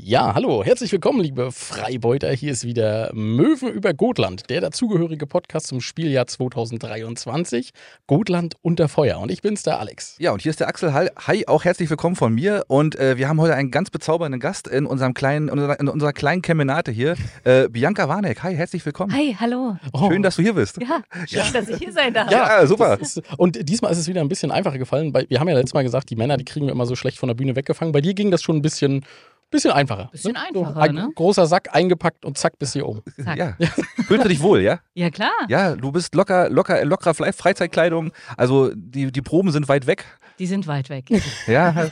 Ja, hallo, herzlich willkommen, liebe Freibeuter. Hier ist wieder Möwen über Gotland, der dazugehörige Podcast zum Spieljahr 2023. Gotland unter Feuer. Und ich bin's, der Alex. Ja, und hier ist der Axel. Hi, auch herzlich willkommen von mir. Und wir haben heute einen ganz bezaubernden Gast in unserer kleinen Kemenate hier. Bianca Warneck. Hi, herzlich willkommen. Hi, hallo. Schön, dass du hier bist. Ja, schön, dass ich hier sein darf. Ja, super. Und diesmal ist es wieder ein bisschen einfacher gefallen. Wir haben ja letztes Mal gesagt, die Männer, die kriegen wir immer so schlecht von der Bühne weggefangen. Bei dir ging das schon ein bisschen einfacher. Bisschen einfacher, so ein ne? Großer Sack eingepackt und zack, bist hier oben. Zack. Ja. Fühlst du dich wohl, ja? Ja, klar. Ja, du bist lockerer Freizeitkleidung. Also die Proben sind weit weg. Die sind weit weg. Ja.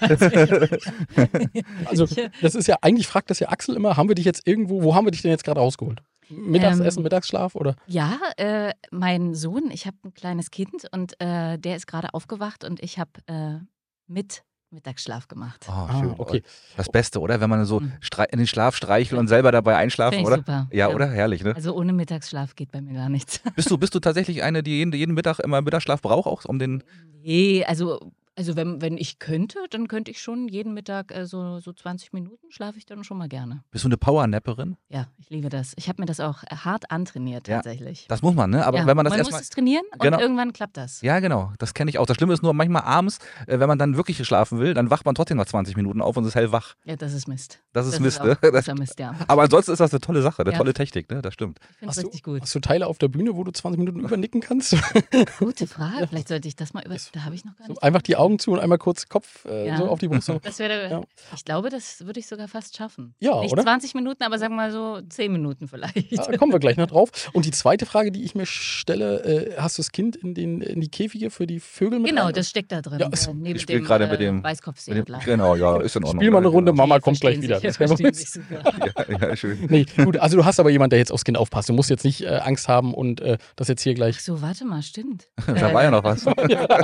Also das ist ja, eigentlich fragt das ja Axel immer, haben wir dich jetzt irgendwo, wo haben wir dich denn jetzt gerade rausgeholt? Mittagessen, Mittagsschlaf oder? Ja, mein Sohn, ich habe ein kleines Kind und der ist gerade aufgewacht und ich habe Mittagsschlaf gemacht. Oh, schön. Okay. Das Beste, oder? Wenn man so in den Schlaf streicheln und selber dabei einschlafen, Find ich oder? super. Ja, oder? Herrlich, ne? Also ohne Mittagsschlaf geht bei mir gar nichts. Bist du tatsächlich eine, die jeden Mittag immer Mittagsschlaf braucht, auch um den... Nee, also wenn ich könnte, dann könnte ich schon jeden Mittag so 20 Minuten schlafe ich dann schon mal gerne. Bist du eine Powernapperin? Ja, ich liebe das. Ich habe mir das auch hart antrainiert tatsächlich. Das muss man, ne? Aber ja, wenn man das man erstmal... muss es trainieren und Genau. irgendwann klappt das. Ja, genau. Das kenne ich auch. Das Schlimme ist nur, manchmal abends, wenn man dann wirklich schlafen will, dann wacht man trotzdem nach 20 Minuten auf und ist hellwach. Ja, das ist Mist. Das ist Mist, ne? auch großer Mist, ja. Aber ansonsten ist das eine tolle Sache, eine Ja. tolle Technik, ne? Das stimmt. Ich finde es richtig gut. Hast du Teile auf der Bühne, wo du 20 Minuten übernicken kannst? Gute Frage. Vielleicht sollte ich das mal da habe ich noch gar So nicht. einfach die Augen zu und einmal kurz Kopf Ja. so auf die Brust. Das wäre, Ja. Ich glaube, das würde ich sogar fast schaffen. Ja, Nicht oder? 20 Minuten, aber sagen wir mal so 10 Minuten vielleicht. Ja, da kommen wir gleich noch drauf. Und die zweite Frage, die ich mir stelle, hast du das Kind in die Käfige für die Vögel mit Genau, rein? das steckt da drin. Ja, neben ich spiel dem gerade mit dem- Weißkopfseeadler. Genau, ja, ist in Ordnung. Spiel mal eine Runde, Genau. Mama Die kommt gleich verstehen wieder. sich, Das verstehen wäre sich super. Ja, schön. Nee, gut, also du hast aber jemanden, der jetzt aufs Kind aufpasst. Du musst jetzt nicht Angst haben und das jetzt hier Ach gleich. so, warte mal, stimmt. Da war ja noch was.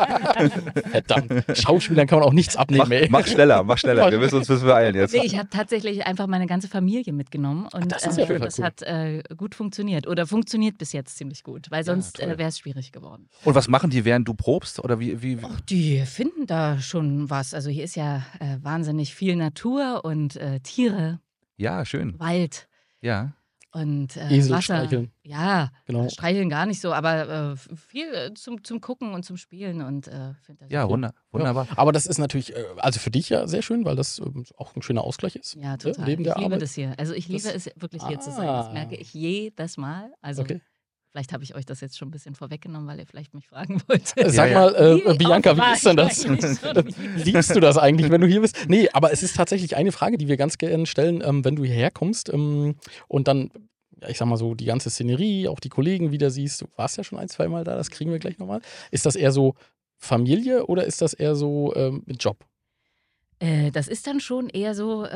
Verdammt, Schauspielern kann man auch nichts abnehmen, ey. Mach schneller. Wir müssen uns beeilen jetzt. Nee, ich habe tatsächlich einfach meine ganze Familie mitgenommen und das ist ja total das cool. hat gut funktioniert oder funktioniert bis jetzt ziemlich gut, weil sonst toll. wäre es schwierig geworden. Und was machen die, während du probst? Oder wie? Ach, die finden da schon was. Also hier ist ja wahnsinnig viel Natur und Tiere, Ja, schön. Wald Ja. Esel und Wasser. streicheln. Ja, Genau. streicheln gar nicht so, aber viel zum Gucken und zum Spielen und finde das Ja, super. wunderbar. Aber das ist natürlich, also für dich ja sehr schön, weil das auch ein schöner Ausgleich ist. Ja, total. Neben der Ich liebe Arbeit. das hier. Also ich liebe Das- es wirklich hier zu sein. Das Ah. merke ich jedes Mal. Also Okay. vielleicht habe ich euch das jetzt schon ein bisschen vorweggenommen, weil ihr vielleicht mich fragen wollt. Sag ja. mal, Wie Bianca, oft wie war ist denn ich das? eigentlich schon? Liebst du das eigentlich, wenn du hier bist? Nee, aber es ist tatsächlich eine Frage, die wir ganz gerne stellen, wenn du hierher kommst und dann, ja, ich sag mal so, die ganze Szenerie, auch die Kollegen wieder siehst. Du warst ja schon 1-2 Mal da, das kriegen wir gleich nochmal. Ist das eher so Familie oder ist das eher so Job? Das ist dann schon eher so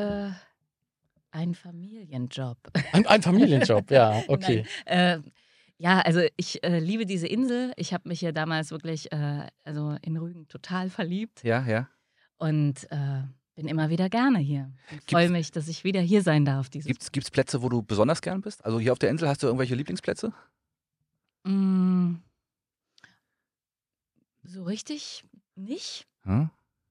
ein Familienjob. Ein Familienjob, ja, okay. Nein. Ja, also ich liebe diese Insel. Ich habe mich hier damals wirklich also in Rügen total verliebt Ja. und bin immer wieder gerne hier. Ich freue mich, dass ich wieder hier sein darf. Gibt's Plätze, wo du besonders gern bist? Also hier auf der Insel hast du irgendwelche Lieblingsplätze? Mm, so richtig nicht. Hm?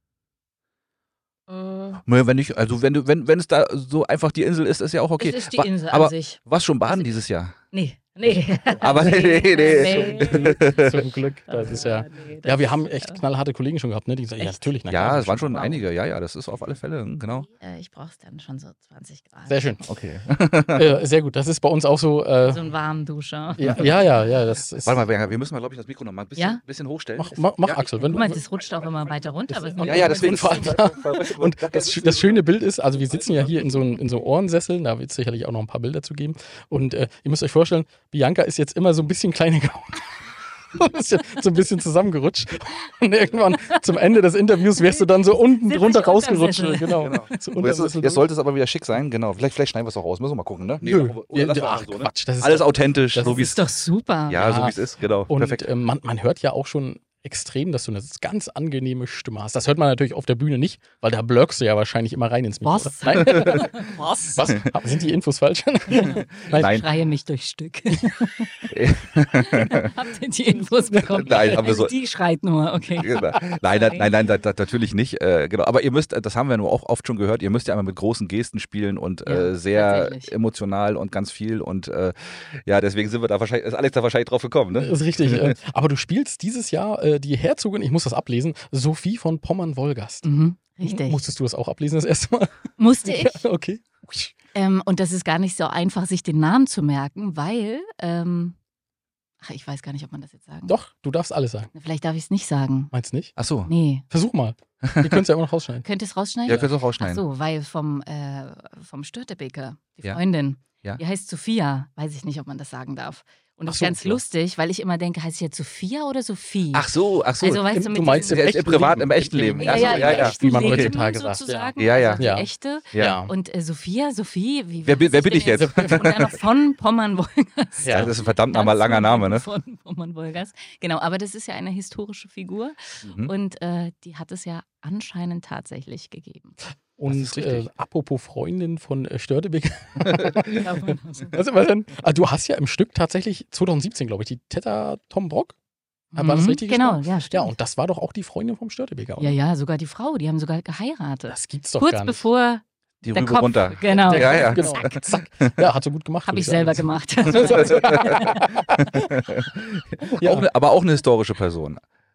Wenn nicht, also wenn es da so einfach die Insel ist, ist ja auch okay. Es ist die Wa- Insel aber an sich. warst schon baden dieses Jahr? Nee. Aber nee. Zum Glück. Das ist ja. Ja, wir haben echt knallharte Kollegen schon gehabt, ne? Die sagen, ja, Echt? natürlich. na Ja, klar, es waren schon Wow. einige. Ja, das ist auf alle Fälle, genau. Ich brauche es dann schon so 20 Grad. Sehr schön. Okay. Sehr gut. Das ist bei uns auch so. So einen warmen Duscher. Ja. Das ist, Warte mal, Bianca, wir müssen mal, glaube ich, das Mikro noch mal ein bisschen, Ja? bisschen hochstellen. mach Ja, Axel. Wenn Guck du, mal, das rutscht auch immer weiter runter. Aber es ist Ja, deswegen. Und vor allem, und das schöne Bild ist, also wir sitzen ja hier in so Ohrensesseln, da wird es sicherlich auch noch ein paar Bilder zu geben. Und ihr müsst euch vorstellen, Bianca ist jetzt immer so ein bisschen kleiner geworden. So ein bisschen zusammengerutscht. Und irgendwann zum Ende des Interviews wärst du dann so unten Sitz drunter ich unterm rausgerutscht. Sessel. Genau. Genau. So Und unterm jetzt, Sessel jetzt sollte es aber wieder schick sein, genau. Vielleicht schneiden wir es auch raus. Müssen wir mal gucken, ne? Nee, Nö. oder lassen wir Ach, mal so, ne? Quatsch. Das ist Alles doch- authentisch, das so wie ist es doch super. ja, so Ja. wie es ist, genau. Und Perfekt. man hört ja auch schon extrem, dass du eine ganz angenehme Stimme hast. Das hört man natürlich auf der Bühne nicht, weil da blöckst du ja wahrscheinlich immer rein ins Mikro. Was? Nein? Was? Was? Sind die Infos falsch? Ich schreie mich durch Stück. Habt ihr die Infos bekommen? Nein, haben wir so. Die schreit nur, okay. Nein, natürlich nicht. Genau. Aber ihr müsst, das haben wir nur auch oft schon gehört, ihr müsst ja immer mit großen Gesten spielen und sehr emotional und ganz viel. Und deswegen sind wir da wahrscheinlich, ist Alex da wahrscheinlich drauf gekommen, ne? Das ist richtig. Aber du spielst dieses Jahr die Herzogin, ich muss das ablesen, Sophie von Pommern-Wolgast. Richtig. Musstest du das auch ablesen das erste Mal? Musste ich. Ja, okay. Und das ist gar nicht so einfach, sich den Namen zu merken, weil, ich weiß gar nicht, ob man das jetzt sagen darf. Doch, du darfst alles sagen. Vielleicht darf ich es nicht sagen. Meinst du nicht? Ach so. Nee. Versuch mal. Wir können es ja immer noch rausschneiden. Könnt ihr es rausschneiden? Ja, könnt ihr auch rausschneiden. Ach so, weil vom Störtebeker, die Ja. Freundin, Ja. die heißt Sophia. Weiß ich nicht, ob man das sagen darf. Und das Ach ist so, ganz ja. lustig, weil ich immer denke, heißt sie jetzt Sophia oder Sophie? Ach so. Also weißt du, mit Du meinst diesem- im Privaten, im echten Leben. ja, Ach so, ja, ja, im ja. echten Wie man Leben heutzutage sagt, sozusagen, ja. Ja, also ja. die echte. Ja. Und Sophie, Wer bin heißt ich denn jetzt? Und dann noch von Pommern-Wolgast. Ja, das ist ein verdammt nochmal langer Name, ne? Von Pommern-Wolgast. Genau, aber das ist ja eine historische Figur Mhm. und die hat es ja anscheinend tatsächlich gegeben. Und ist richtig. apropos Freundin von Störtebeker. Darf man das sagen? Was denn? Du hast ja im Stück tatsächlich 2017, glaube ich, die Tetta Tom Brock. War das richtig Genau, gesprochen? ja, Ja, stimmt. und das war doch auch die Freundin vom Störtebeker, oder? Ja, sogar die Frau, die haben sogar geheiratet. Das gibt's doch Kurz gar nicht. bevor Die der Rübe Kopf, runter. genau, Ja, ja. Genau. Zack. Ja, hat so gut gemacht. habe würde ich selber sagen. gemacht. Ja. Aber auch eine historische Person.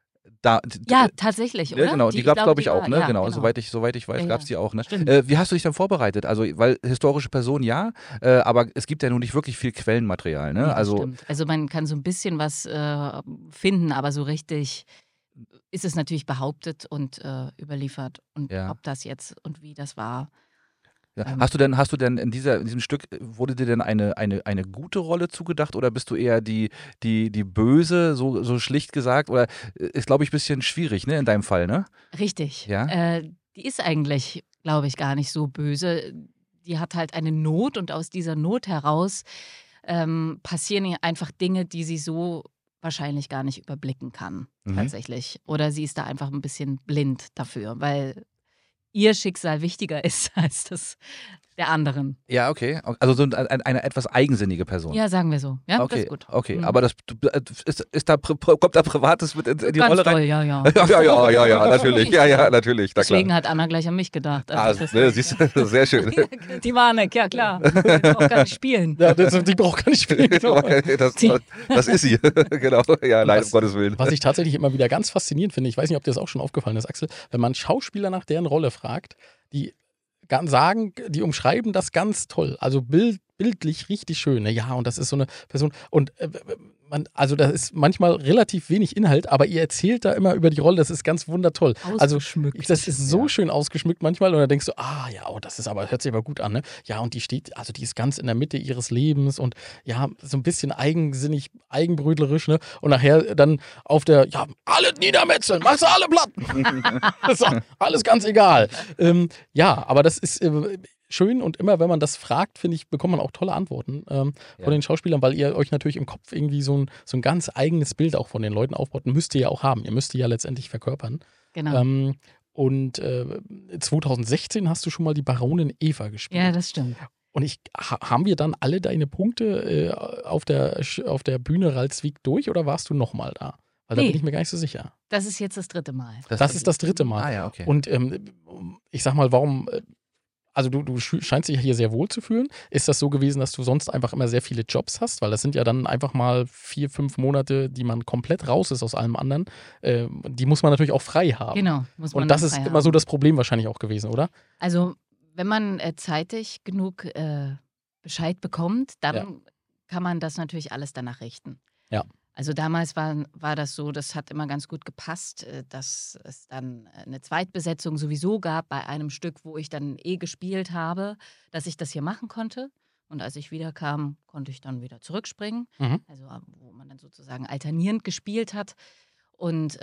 Ja, tatsächlich, oder? Ja, genau, die gab es, glaube ich, auch, ne? ja, Genau, soweit ich weiß, Ja, gab es die auch, ne? Stimmt. Wie hast du dich dann vorbereitet? Also, weil historische Person ja, aber es gibt ja nun nicht wirklich viel Quellenmaterial, ne? Nee, das Also, stimmt. Also man kann so ein bisschen was finden, aber so richtig ist es natürlich behauptet und überliefert. Und Ja. ob das jetzt und wie das war. ja. Hast du denn in diesem Stück, wurde dir denn eine gute Rolle zugedacht oder bist du eher die Böse, so schlicht gesagt? Oder ist, glaube ich, ein bisschen schwierig, ne, in deinem Fall, ne? Richtig. Ja? Die ist eigentlich, glaube ich, gar nicht so böse. Die hat halt eine Not und aus dieser Not heraus passieren ihr einfach Dinge, die sie so wahrscheinlich gar nicht überblicken kann, tatsächlich. Oder sie ist da einfach ein bisschen blind dafür, weil ihr Schicksal wichtiger ist als das der anderen. Ja, okay. Also so eine etwas eigensinnige Person. Ja, sagen wir so. Ja, okay, das ist gut. okay. Mhm. Aber kommt da Privates mit in die Ganz Rolle toll, rein? ja. Ja, natürlich. Ja, natürlich. Na Deswegen klar. hat Anna gleich an mich gedacht. Also Siehst du, sehr schön. die Warneck, ja klar. Die braucht gar nicht spielen. Ja, die braucht gar nicht spielen. Genau. Das ist sie. Genau. Ja, nein, um Gottes Willen. Was ich tatsächlich immer wieder ganz faszinierend finde, ich weiß nicht, ob dir das auch schon aufgefallen ist, Axel, wenn man Schauspieler nach deren Rolle fragt, die die umschreiben das ganz toll. Also bildlich richtig schön. Ne? Ja, und das ist so eine Person. Und da ist manchmal relativ wenig Inhalt, aber ihr erzählt da immer über die Rolle, das ist ganz wundertoll. Also Ausgeschmückt. das ist so schön ausgeschmückt manchmal und da denkst du, hört sich aber gut an, ne? Ja, und die ist ganz in der Mitte ihres Lebens und ja, so ein bisschen eigensinnig, eigenbrötlerisch, ne? Und nachher dann alle niedermetzeln, machst du alle platt. So, alles ganz egal. Aber das ist schön und immer, wenn man das fragt, finde ich, bekommt man auch tolle Antworten von den Schauspielern, weil ihr euch natürlich im Kopf irgendwie so ein ganz eigenes Bild auch von den Leuten aufbaut. Müsst ihr ja auch haben. Ihr müsst die ja letztendlich verkörpern. Genau. Und 2016 hast du schon mal die Baronin Eva gespielt. Ja, das stimmt. Und haben wir dann alle deine Punkte auf der Bühne Ralswiek durch oder warst du nochmal da? Weil da bin ich mir gar nicht so sicher. Das ist jetzt das 3. Mal. Das ist das 3. Mal. Ah ja, okay. Und ich sag mal, warum... Also du scheinst dich hier sehr wohl zu fühlen. Ist das so gewesen, dass du sonst einfach immer sehr viele Jobs hast? Weil das sind ja dann einfach mal 4-5 Monate, die man komplett raus ist aus allem anderen. Die muss man natürlich auch frei haben. Genau. Muss man Und das dann ist frei immer haben. so das Problem wahrscheinlich auch gewesen, oder? Also, wenn man zeitig genug Bescheid bekommt, dann kann man das natürlich alles danach richten. Ja. Also damals war das so, das hat immer ganz gut gepasst, dass es dann eine Zweitbesetzung sowieso gab bei einem Stück, wo ich dann gespielt habe, dass ich das hier machen konnte. Und als ich wiederkam, konnte ich dann wieder zurückspringen. Mhm. Also wo man dann sozusagen alternierend gespielt hat. Und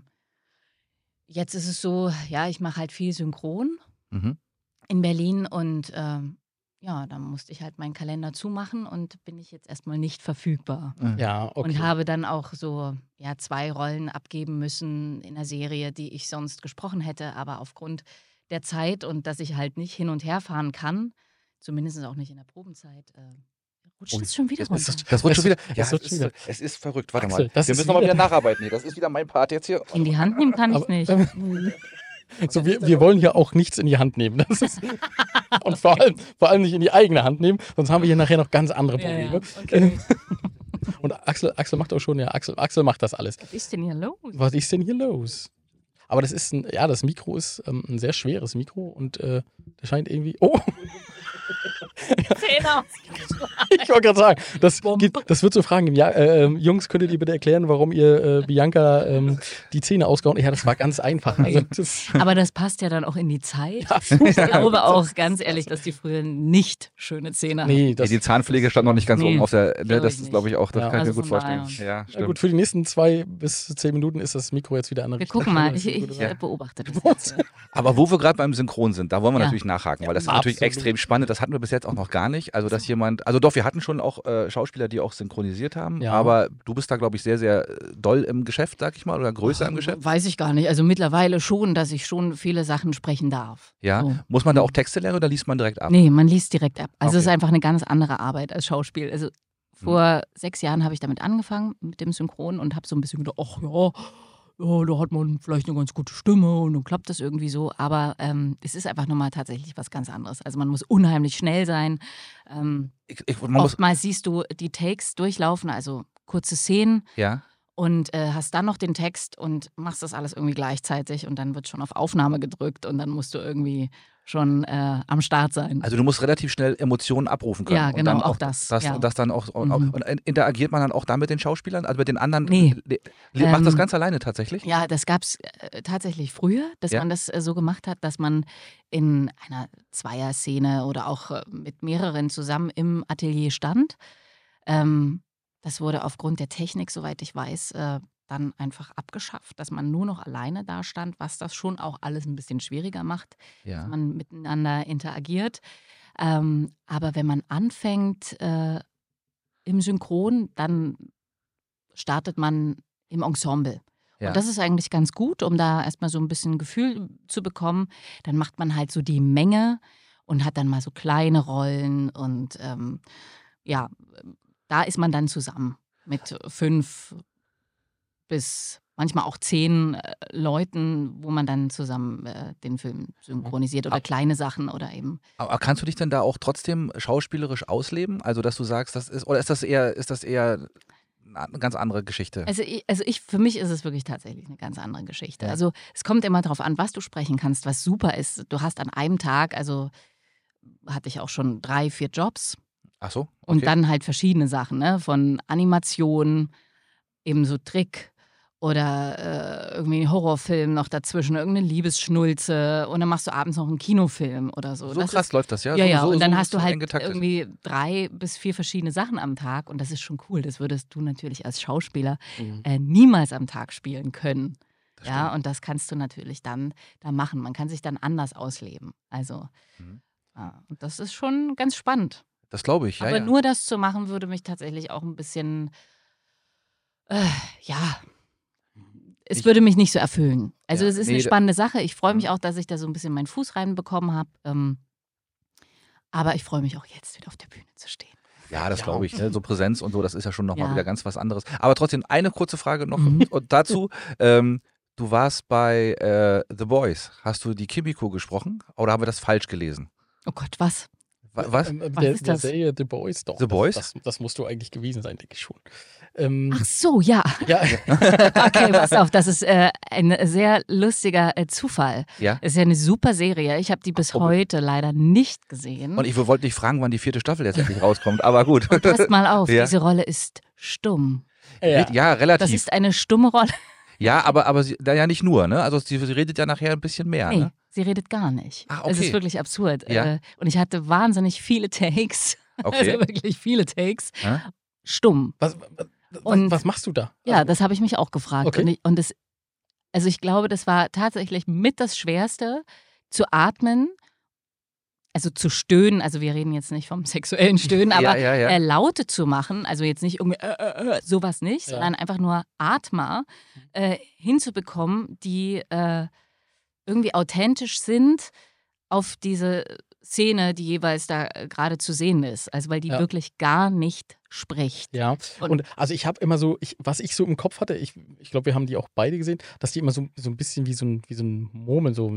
jetzt ist es so, ja, ich mache halt viel Synchron Mhm. in Berlin und ja, dann musste ich halt meinen Kalender zumachen und bin ich jetzt erstmal nicht verfügbar. Ja, okay. Und habe dann auch so 2 Rollen abgeben müssen in der Serie, die ich sonst gesprochen hätte. Aber aufgrund der Zeit und dass ich halt nicht hin und her fahren kann, zumindest auch nicht in der Probenzeit, rutscht es schon wieder runter. Das rutscht schon wieder. Ja, das rutscht wieder. es ist verrückt. Warte Axel, mal. das Wir ist müssen nochmal wieder- wieder nacharbeiten hier. Das ist wieder mein Part jetzt hier. In die Hand nehmen kann ich Aber- nicht. So, wir wollen hier auch nichts in die Hand nehmen. Das ist, und vor allem nicht in die eigene Hand nehmen, sonst haben wir hier nachher noch ganz andere Probleme. Okay. Und Axel macht auch schon, Axel macht das alles. Was ist denn hier los? Was ist denn hier los? Aber das ist das Mikro ist ein sehr schweres Mikro und der scheint irgendwie. Oh! Zähne Ich wollte gerade sagen, das wird so fragen geben. Ja, Jungs, könntet ihr bitte erklären, warum ihr Bianca die Zähne ausgehauen habt? Ja, das war ganz einfach. Also, Aber das passt ja dann auch in die Zeit. Ja, Ich glaube auch ganz ehrlich, dass die früher nicht schöne Zähne hatten. nee, das Die Zahnpflege stand noch nicht ganz Nee, oben auf der. Ne, glaub das ich ist, glaube ich, auch. Das Ja. kann ich mir Also gut von vorstellen. daher. Ja, ja, stimmt. gut, für die nächsten 2 bis 10 Minuten ist das Mikro jetzt wieder an der Wir richtigen gucken mal, Stelle. ich Ja. beobachte das jetzt. Aber wo wir gerade beim Synchron sind, da wollen wir Ja. natürlich nachhaken, weil das ist Ja, natürlich absolut. extrem spannend. Das hatten wir bis jetzt auch noch gar nicht. Also, dass jemand, also doch, wir hatten schon auch Schauspieler, die auch synchronisiert haben, Ja. aber du bist da, glaube ich, sehr, sehr doll im Geschäft, sag ich mal, oder größer im Geschäft. Weiß ich gar nicht. Also mittlerweile schon, dass ich schon viele Sachen sprechen darf. Ja. So. Muss man da auch Texte lernen oder liest man direkt ab? Nee, man liest direkt ab. Also es ist Okay. einfach eine ganz andere Arbeit als Schauspiel. Also vor 6 Jahren habe ich damit angefangen, mit dem Synchron und habe so ein bisschen gedacht, ach ja, da hat man vielleicht eine ganz gute Stimme und dann klappt das irgendwie so. Aber es ist einfach nochmal tatsächlich was ganz anderes. Also man muss unheimlich schnell sein. Man muss, Oftmals siehst du die Takes durchlaufen, also kurze Szenen ja. und hast dann noch den Text und machst das alles irgendwie gleichzeitig und dann wird schon auf Aufnahme gedrückt und dann musst du irgendwie schon am Start sein. Also du musst relativ schnell Emotionen abrufen können. Ja, und genau, dann auch das, ja. Und das dann auch, Mhm. und interagiert man dann auch da mit den Schauspielern, also mit den anderen? Nee. Macht das ganz alleine tatsächlich? Ja, das gab es tatsächlich früher, dass Ja. man das so gemacht hat, dass man in einer Zweierszene oder auch mit mehreren zusammen im Atelier stand. Das wurde aufgrund der Technik, soweit ich weiß, dann einfach abgeschafft, dass man nur noch alleine da stand, was das schon auch alles ein bisschen schwieriger macht, dass Ja. man miteinander interagiert. Aber wenn man anfängt im Synchron, dann startet man im Ensemble. Ja. Und das ist eigentlich ganz gut, um da erstmal so ein bisschen Gefühl zu bekommen. Dann macht man halt so die Menge und hat dann mal so kleine Rollen und da ist man dann zusammen mit 5 bis manchmal auch 10 Leuten, wo man dann zusammen den Film synchronisiert oder kleine Sachen oder eben. Aber kannst du dich denn da auch trotzdem schauspielerisch ausleben? Also dass du sagst, das ist, oder ist das eher eine ganz andere Geschichte? Für mich ist es wirklich tatsächlich eine ganz andere Geschichte. Ja. Also es kommt immer darauf an, was du sprechen kannst, was super ist. Du hast an einem Tag, also hatte ich auch schon 3, 4 Jobs Ach so? Okay. und dann halt verschiedene Sachen, ne? Von Animation, eben so Trick oder irgendwie ein Horrorfilm noch dazwischen, irgendeine Liebesschnulze und dann machst du abends noch einen Kinofilm oder so. So Das krass ist, läuft das, ja? ja, So und dann so hast du eng halt getaktet. irgendwie 3 bis 4 verschiedene Sachen am Tag und das ist schon cool. Das würdest du natürlich als Schauspieler niemals am Tag spielen können. Das Ja, stimmt. und das kannst du natürlich dann da machen. Man kann sich dann anders ausleben. Also, Mhm. und das ist schon ganz spannend. Das glaube ich, ja. Aber ja. nur das zu machen, würde mich tatsächlich auch ein bisschen, es würde mich nicht so erfüllen. Also, Ja, es ist nee, eine da- spannende Sache. Ich freue mich Mhm. auch, dass ich da so ein bisschen meinen Fuß reinbekommen habe. Aber ich freue mich auch jetzt wieder auf der Bühne zu stehen. Ja, das Ja. glaube ich. Ne? So Präsenz und so, das ist ja schon nochmal Ja. wieder ganz was anderes. Aber trotzdem, eine kurze Frage noch Mhm. und dazu. Du warst bei The Boys. Hast du die Kimiko gesprochen oder haben wir das falsch gelesen? Oh Gott, was? Was? Der ist das? Serie The Boys, doch. The Boys? Das musst du eigentlich gewesen sein, denke ich schon. Ach so, ja. Ja, Okay, pass auf, das ist ein sehr lustiger Zufall. Ja. Es ist ja eine super Serie. Ich habe die bis heute leider nicht gesehen. Und ich wollte dich fragen, wann die 4. Staffel jetzt endlich rauskommt, aber gut. Und passt mal auf, Ja. diese Rolle ist stumm. Ja, relativ. Das ist eine stumme Rolle. Ja, aber sie, ja nicht nur, ne? Also sie redet ja nachher ein bisschen mehr, Nee, ne? sie redet gar nicht. Ach, Es okay. ist wirklich absurd. Ja. Und ich hatte wahnsinnig viele Takes. Okay. Also wirklich viele Takes. Ja? Stumm. Und- was machst du da? Ja, das habe ich mich auch gefragt. Okay. Also ich glaube, das war tatsächlich mit das Schwerste, zu atmen also zu stöhnen, also wir reden jetzt nicht vom sexuellen Stöhnen, aber Laute zu machen, also jetzt nicht irgendwie sowas nicht, sondern einfach nur Atmer hinzubekommen, die irgendwie authentisch sind auf diese Szene, die jeweils da gerade zu sehen ist. Also weil die wirklich gar nicht spricht. Ja, und also ich habe immer so, was ich so im Kopf hatte, ich glaube, wir haben die auch beide gesehen, dass die immer so ein bisschen wie so ein Murmeln, so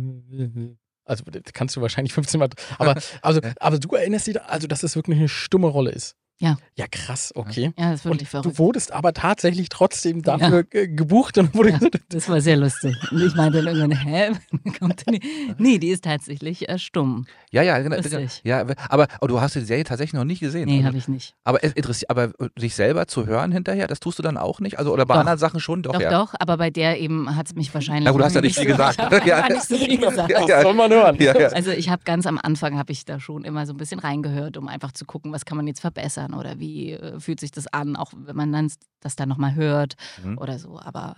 also das kannst du wahrscheinlich 15 Mal, aber du erinnerst dich, also dass es wirklich eine stumme Rolle ist. Ja. Ja, krass, okay. Ja, das ist wirklich verrückt. Du wurdest aber tatsächlich trotzdem dafür gebucht und wurde gesagt. Das war sehr lustig. Und ich meinte dann irgendwann, kommt die? Nee, die ist tatsächlich stumm. Ja, genau. Ja, aber du hast die Serie tatsächlich noch nicht gesehen. Nee, habe ich nicht. Aber dich selber zu hören hinterher, das tust du dann auch nicht? Also, oder bei anderen Sachen schon? Doch, aber bei der eben hat es mich wahrscheinlich. Na gut, du hast ja nicht viel gesagt. Nicht so viel gesagt. Das soll man hören. Ja. Also ich habe ganz am Anfang da schon immer so ein bisschen reingehört, um einfach zu gucken, was kann man jetzt verbessern oder wie fühlt sich das an, auch wenn man dann das dann nochmal hört oder so. Aber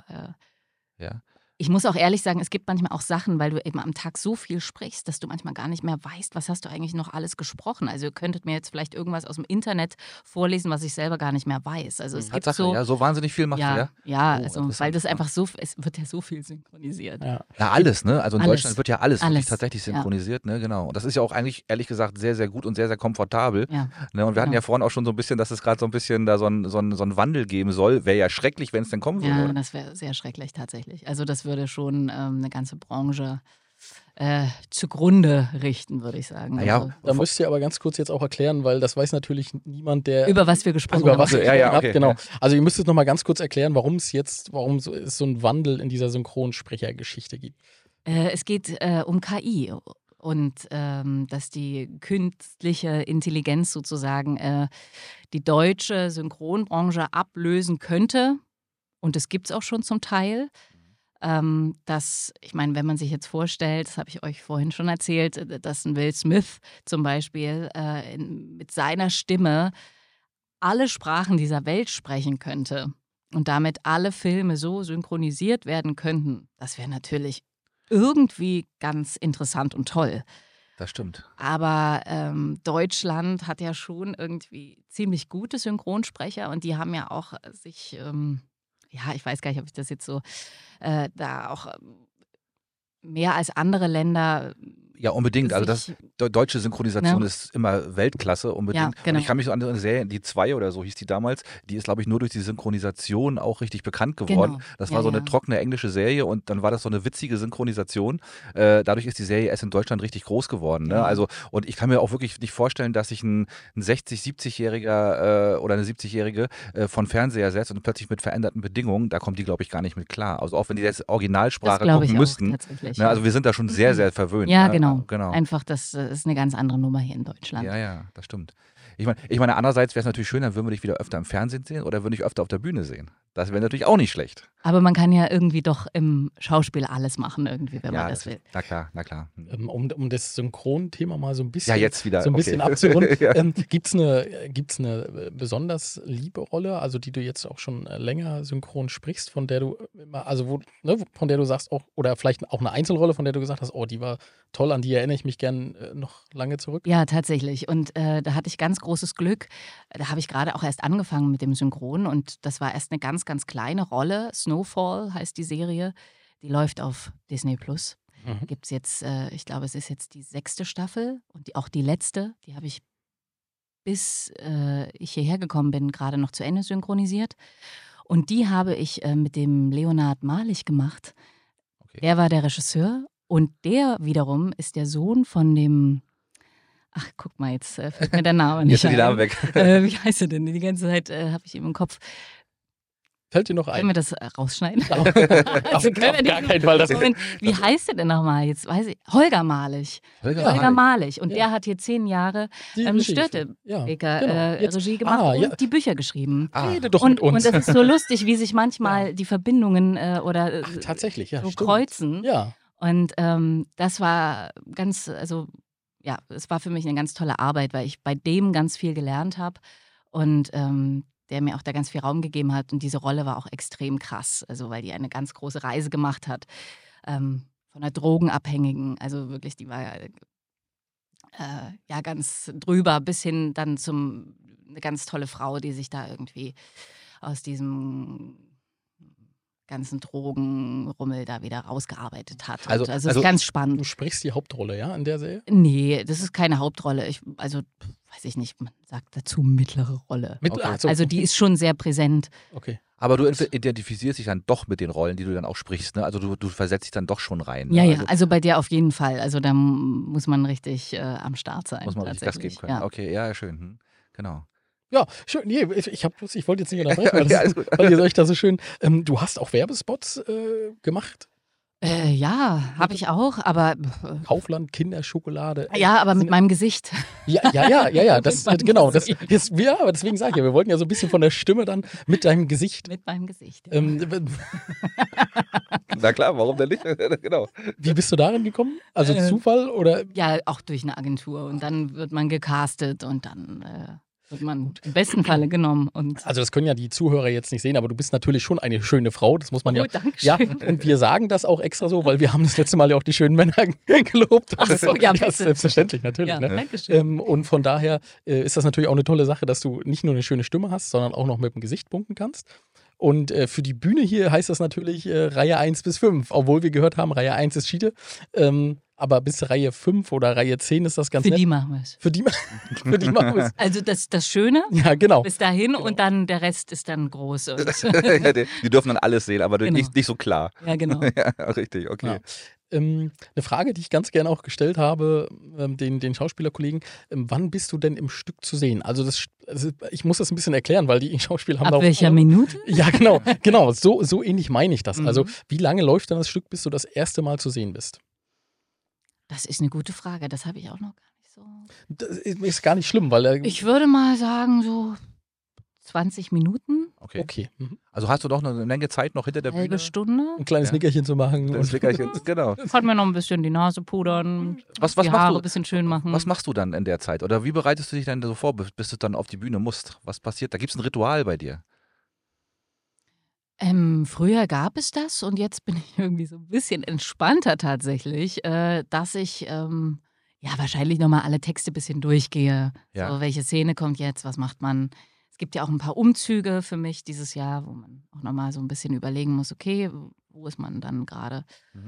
ich muss auch ehrlich sagen, es gibt manchmal auch Sachen, weil du eben am Tag so viel sprichst, dass du manchmal gar nicht mehr weißt, was hast du eigentlich noch alles gesprochen. Also ihr könntet mir jetzt vielleicht irgendwas aus dem Internet vorlesen, was ich selber gar nicht mehr weiß. Also es gibt so wahnsinnig viel macht ihr. Ja, also weil das einfach es wird ja so viel synchronisiert. Ja, alles, ne? Also in Deutschland wird ja alles tatsächlich synchronisiert, ne? Genau. Und das ist ja auch eigentlich, ehrlich gesagt, sehr, sehr gut und sehr, sehr komfortabel. Ja, ne? Und wir hatten ja vorhin auch schon so ein bisschen, dass es gerade so ein bisschen da so einen Wandel geben soll. Wäre ja schrecklich, wenn es denn kommen würde. Ja, oder? das wäre sehr schrecklich tatsächlich. Also das würde schon eine ganze Branche zugrunde richten, würde ich sagen. Naja, also, da müsst ihr aber ganz kurz jetzt auch erklären, weil das weiß natürlich niemand, der über was wir gesprochen haben. Okay. Genau. Also ihr müsst es nochmal ganz kurz erklären, warum es so einen Wandel in dieser Synchronsprechergeschichte gibt. Es geht um KI und dass die künstliche Intelligenz sozusagen die deutsche Synchronbranche ablösen könnte. Und das gibt es auch schon zum Teil. Ich meine, wenn man sich jetzt vorstellt, das habe ich euch vorhin schon erzählt, dass ein Will Smith zum Beispiel mit seiner Stimme alle Sprachen dieser Welt sprechen könnte und damit alle Filme so synchronisiert werden könnten, das wäre natürlich irgendwie ganz interessant und toll. Das stimmt. Aber Deutschland hat ja schon irgendwie ziemlich gute Synchronsprecher und die haben ja auch sich ich weiß gar nicht, ob ich das jetzt so da auch mehr als andere Länder. Ja, unbedingt. Also deutsche Synchronisation ist immer Weltklasse, unbedingt. Ja, genau. Und ich kann mich so an eine Serie, die 2 oder so hieß die damals, die ist, glaube ich, nur durch die Synchronisation auch richtig bekannt geworden. Genau. Das war so eine trockene englische Serie und dann war das so eine witzige Synchronisation. Dadurch ist die Serie erst in Deutschland richtig groß geworden. Ne? Also, und ich kann mir auch wirklich nicht vorstellen, dass sich ein 60-, 70-Jähriger oder eine 70-Jährige von Fernseher setzt und plötzlich mit veränderten Bedingungen, da kommt die, glaube ich, gar nicht mit klar. Also auch wenn die jetzt Originalsprache gucken müssten. Ne? Also wir sind da schon sehr, sehr verwöhnt. Ja, ne? Genau. Einfach, das ist eine ganz andere Nummer hier in Deutschland. Ja, das stimmt. Ich meine, andererseits wäre es natürlich schön, dann würden wir dich wieder öfter im Fernsehen sehen oder würden dich öfter auf der Bühne sehen. Das wäre natürlich auch nicht schlecht. Aber man kann ja irgendwie doch im Schauspiel alles machen, irgendwie, wenn man das will. Na klar. Um das Synchronthema mal so ein bisschen, abzurunden, gibt's eine besonders liebe Rolle, also die du jetzt auch schon länger synchron sprichst, von der du immer, also von der du sagst auch, oder vielleicht auch eine Einzelrolle, von der du gesagt hast, oh, die war toll, an die erinnere ich mich gern noch lange zurück? Ja, tatsächlich. Und da hatte ich ganz großes Glück. Da habe ich gerade auch erst angefangen mit dem Synchron und das war erst eine ganz, ganz kleine Rolle. Snowfall heißt die Serie. Die läuft auf Disney+. Gibt es jetzt, ich glaube, es ist jetzt die 6. Staffel und auch die letzte. Die habe ich, bis ich hierher gekommen bin, gerade noch zu Ende synchronisiert. Und die habe ich mit dem Leonard Malich gemacht. Okay. Der war der Regisseur und der wiederum ist der Sohn von dem. Ach, guck mal, jetzt fällt mir der Name nicht ein. Jetzt sind die Namen weg. Wie heißt er denn? Die ganze Zeit habe ich ihn im Kopf. Fällt dir noch ein? Können wir das rausschneiden? Auf gar keinen Fall. Wie heißt der denn nochmal? Jetzt weiß ich. Holger Malich. Holger Malich. Und der hat hier 10 Jahre Störtebeker-Regie gemacht und die Bücher geschrieben. Rede doch mit uns. Und das ist so lustig, wie sich manchmal die Verbindungen tatsächlich, so kreuzen. Ja. Und das war es war für mich eine ganz tolle Arbeit, weil ich bei dem ganz viel gelernt habe und der mir auch da ganz viel Raum gegeben hat. Und diese Rolle war auch extrem krass, also weil die eine ganz große Reise gemacht hat von einer Drogenabhängigen. Also wirklich, die war ja ganz drüber bis hin dann zum eine ganz tolle Frau, die sich da irgendwie aus diesem ganzen Drogenrummel da wieder rausgearbeitet hat. Also es ist ganz spannend. Du sprichst die Hauptrolle, ja, in der Serie? Nee, das ist keine Hauptrolle. Weiß ich nicht, man sagt dazu mittlere Rolle. Also die ist schon sehr präsent. Okay. Aber du identifizierst dich dann doch mit den Rollen, die du dann auch sprichst, ne? Also du versetzt dich dann doch schon rein. Ja, ne? also bei der auf jeden Fall. Also da muss man richtig am Start sein. Muss man richtig Gas geben können. Ja. Okay, ja, schön. Genau. Ja, schön. Nee, ich wollte jetzt nicht unterbrechen, weil ihr euch da so schön. Du hast auch Werbespots gemacht? Ja, habe ich auch, aber. Kaufland, Kinderschokolade. Ja, aber mit meinem Gesicht. Ja, das, genau. Aber deswegen sage ich ja, wir wollten ja so ein bisschen von der Stimme dann mit deinem Gesicht. Mit meinem Gesicht. Ja. Na klar, warum denn nicht? Genau. Wie bist du darin gekommen? Also Zufall oder? Ja, auch durch eine Agentur. Und dann wird man gecastet und dann. Wird man im besten Falle genommen. Also das können ja die Zuhörer jetzt nicht sehen, aber du bist natürlich schon eine schöne Frau, das muss man ja. Dankeschön. Ja, und wir sagen das auch extra so, weil wir haben das letzte Mal ja auch die schönen Männer gelobt. Ach so, ja, das ist selbstverständlich, natürlich. Ja, ne? Dankeschön. Und von daher ist das natürlich auch eine tolle Sache, dass du nicht nur eine schöne Stimme hast, sondern auch noch mit dem Gesicht punkten kannst. Und für die Bühne hier heißt das natürlich Reihe 1 bis 5, obwohl wir gehört haben, Reihe 1 ist Schiede. Aber bis Reihe 5 oder Reihe 10 ist das ganz nett. Für die machen wir es. Für die machen wir es. Also das Schöne, ja, genau. bis dahin und dann der Rest ist dann groß. Ja, die dürfen dann alles sehen, aber Genau. nicht so klar. Ja, genau. Ja, richtig, okay. Ja. Eine Frage, die ich ganz gerne auch gestellt habe, den Schauspielerkollegen, wann bist du denn im Stück zu sehen? Also ich muss das ein bisschen erklären, weil die Schauspieler haben da auch... Ab welcher Minute? Ja, genau. So ähnlich meine ich das. Also wie lange läuft dann das Stück, bis du das erste Mal zu sehen bist? Das ist eine gute Frage, das habe ich auch noch gar nicht so... Das ist gar nicht schlimm, weil... Ich würde mal sagen, so 20 Minuten. Okay. Also hast du doch eine Menge Zeit noch hinter der Bühne? Halbe Stunde. Ein kleines Nickerchen zu machen. Das Nickerchen, genau. Kann mir noch ein bisschen die Nase pudern, Was die machst Haare du? ein bisschen schön machen. Was machst du dann in der Zeit? Oder wie bereitest du dich dann so vor, bis du dann auf die Bühne musst? Was passiert? Da gibt es ein Ritual bei dir. Früher gab es das und jetzt bin ich irgendwie so ein bisschen entspannter tatsächlich, dass ich wahrscheinlich nochmal alle Texte ein bisschen durchgehe. Ja. So, welche Szene kommt jetzt, was macht man? Es gibt ja auch ein paar Umzüge für mich dieses Jahr, wo man auch nochmal so ein bisschen überlegen muss, okay, wo ist man dann gerade?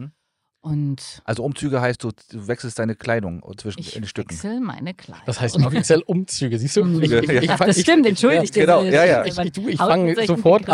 Und also Umzüge heißt, du wechselst deine Kleidung in den Stücken. Ich wechsle meine Kleidung. Das heißt offiziell Umzüge, siehst du? Das stimmt, entschuldigt. Genau, ja. Ich fange sofort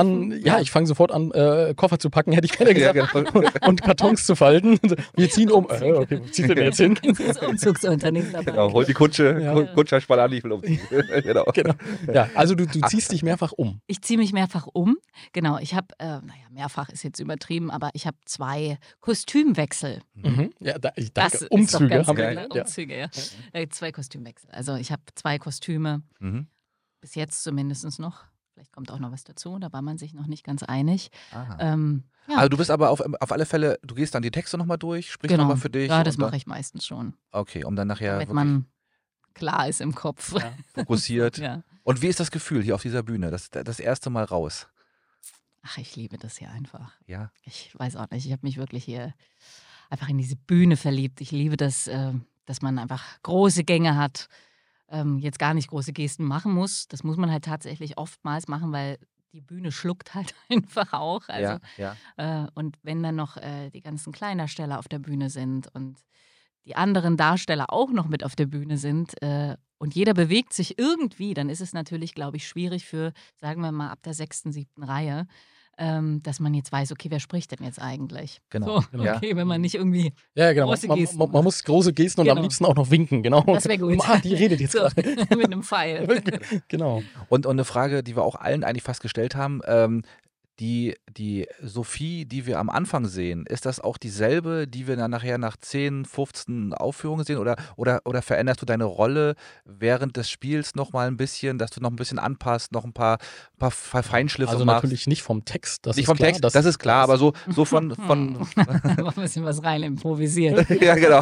an, Koffer zu packen, hätte ich gerne gesagt, Ja, genau. und Kartons zu falten. Wir ziehen um. Okay, wo zieht denn jetzt hin? Das Umzugsunternehmen dabei. Genau, hol die Kutsche, Ja. Kutscher an, ich will umziehen. Genau. Genau. Ja, also du ziehst dich mehrfach um. Ich ziehe mich mehrfach um. Genau, ich habe, mehrfach ist jetzt übertrieben, aber ich habe 2 Kostümwechsel. Ja, ich Das danke. ist Umzüge doch ganz haben geil, wir. ne? Umzüge, ja. 2 Kostümwechsel. Also ich habe 2 Kostüme, bis jetzt zumindest noch. Vielleicht kommt auch noch was dazu, da war man sich noch nicht ganz einig. Ja. Also du bist aber auf alle Fälle, du gehst dann die Texte nochmal durch, sprichst Genau. nochmal für dich. Ja, das und dann- mache ich meistens schon, Okay, um dann nachher damit wirklich man klar ist im Kopf. Ja. fokussiert. Ja. Und wie ist das Gefühl hier auf dieser Bühne? Das erste Mal raus. Ach, ich liebe das hier einfach. Ja. Ich weiß auch nicht, ich habe mich wirklich hier einfach in diese Bühne verliebt. Ich liebe das, dass man einfach große Gänge hat, jetzt gar nicht große Gesten machen muss. Das muss man halt tatsächlich oftmals machen, weil die Bühne schluckt halt einfach auch. Also, ja. und wenn dann noch die ganzen Kleindarsteller auf der Bühne sind und die anderen Darsteller auch noch mit auf der Bühne sind und jeder bewegt sich irgendwie, dann ist es natürlich, glaube ich, schwierig für, sagen wir mal, ab der 6., 7. Reihe, dass man jetzt weiß, okay, wer spricht denn jetzt eigentlich? Genau. So, okay, wenn man nicht irgendwie Ja, genau. große Man Gesten muss große Gesten und am Genau. liebsten auch noch winken, genau. Das wäre gut. Die redet jetzt so, gerade. mit einem Pfeil. Genau. Und eine Frage, die wir auch allen eigentlich fast gestellt haben, die Sophie, die wir am Anfang sehen, ist das auch dieselbe, die wir dann nachher nach 10, 15 Aufführungen sehen? Oder veränderst du deine Rolle während des Spiels nochmal ein bisschen, dass du noch ein bisschen anpasst, noch ein paar Feinschliffe Also machst? natürlich nicht vom Text. Das Nicht ist vom klar, Text, das ist klar, aber so von Noch ein bisschen was rein improvisiert. ja, genau.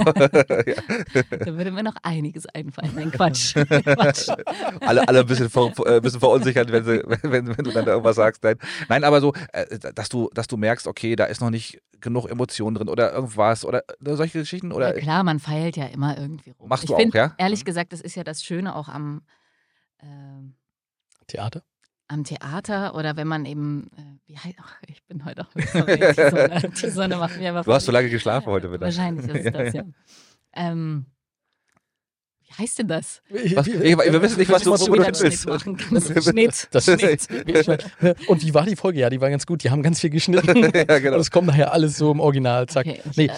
Da würde mir noch einiges einfallen. Nein, Quatsch. Quatsch. Alle ein bisschen verunsichert, wenn du dann da irgendwas sagst. Nein, aber so so, dass du merkst, okay, da ist noch nicht genug Emotion drin oder irgendwas oder solche Geschichten? Oder? Ja klar, man feilt ja immer irgendwie rum. Machst du auch, ja? Ehrlich gesagt, das ist ja das Schöne auch am Theater? Am Theater oder wenn man eben, ich bin heute auch die Sonne macht mir aber Du hast so lange geschlafen heute wieder. Wahrscheinlich ist es das, ja. Wie heißt denn das? Wir wissen nicht, was du willst. Schnitt. Und wie war die Folge? Ja, die war ganz gut. Die haben ganz viel geschnitten. Ja, genau. Und es kommt nachher alles so im Original. Zack. Okay,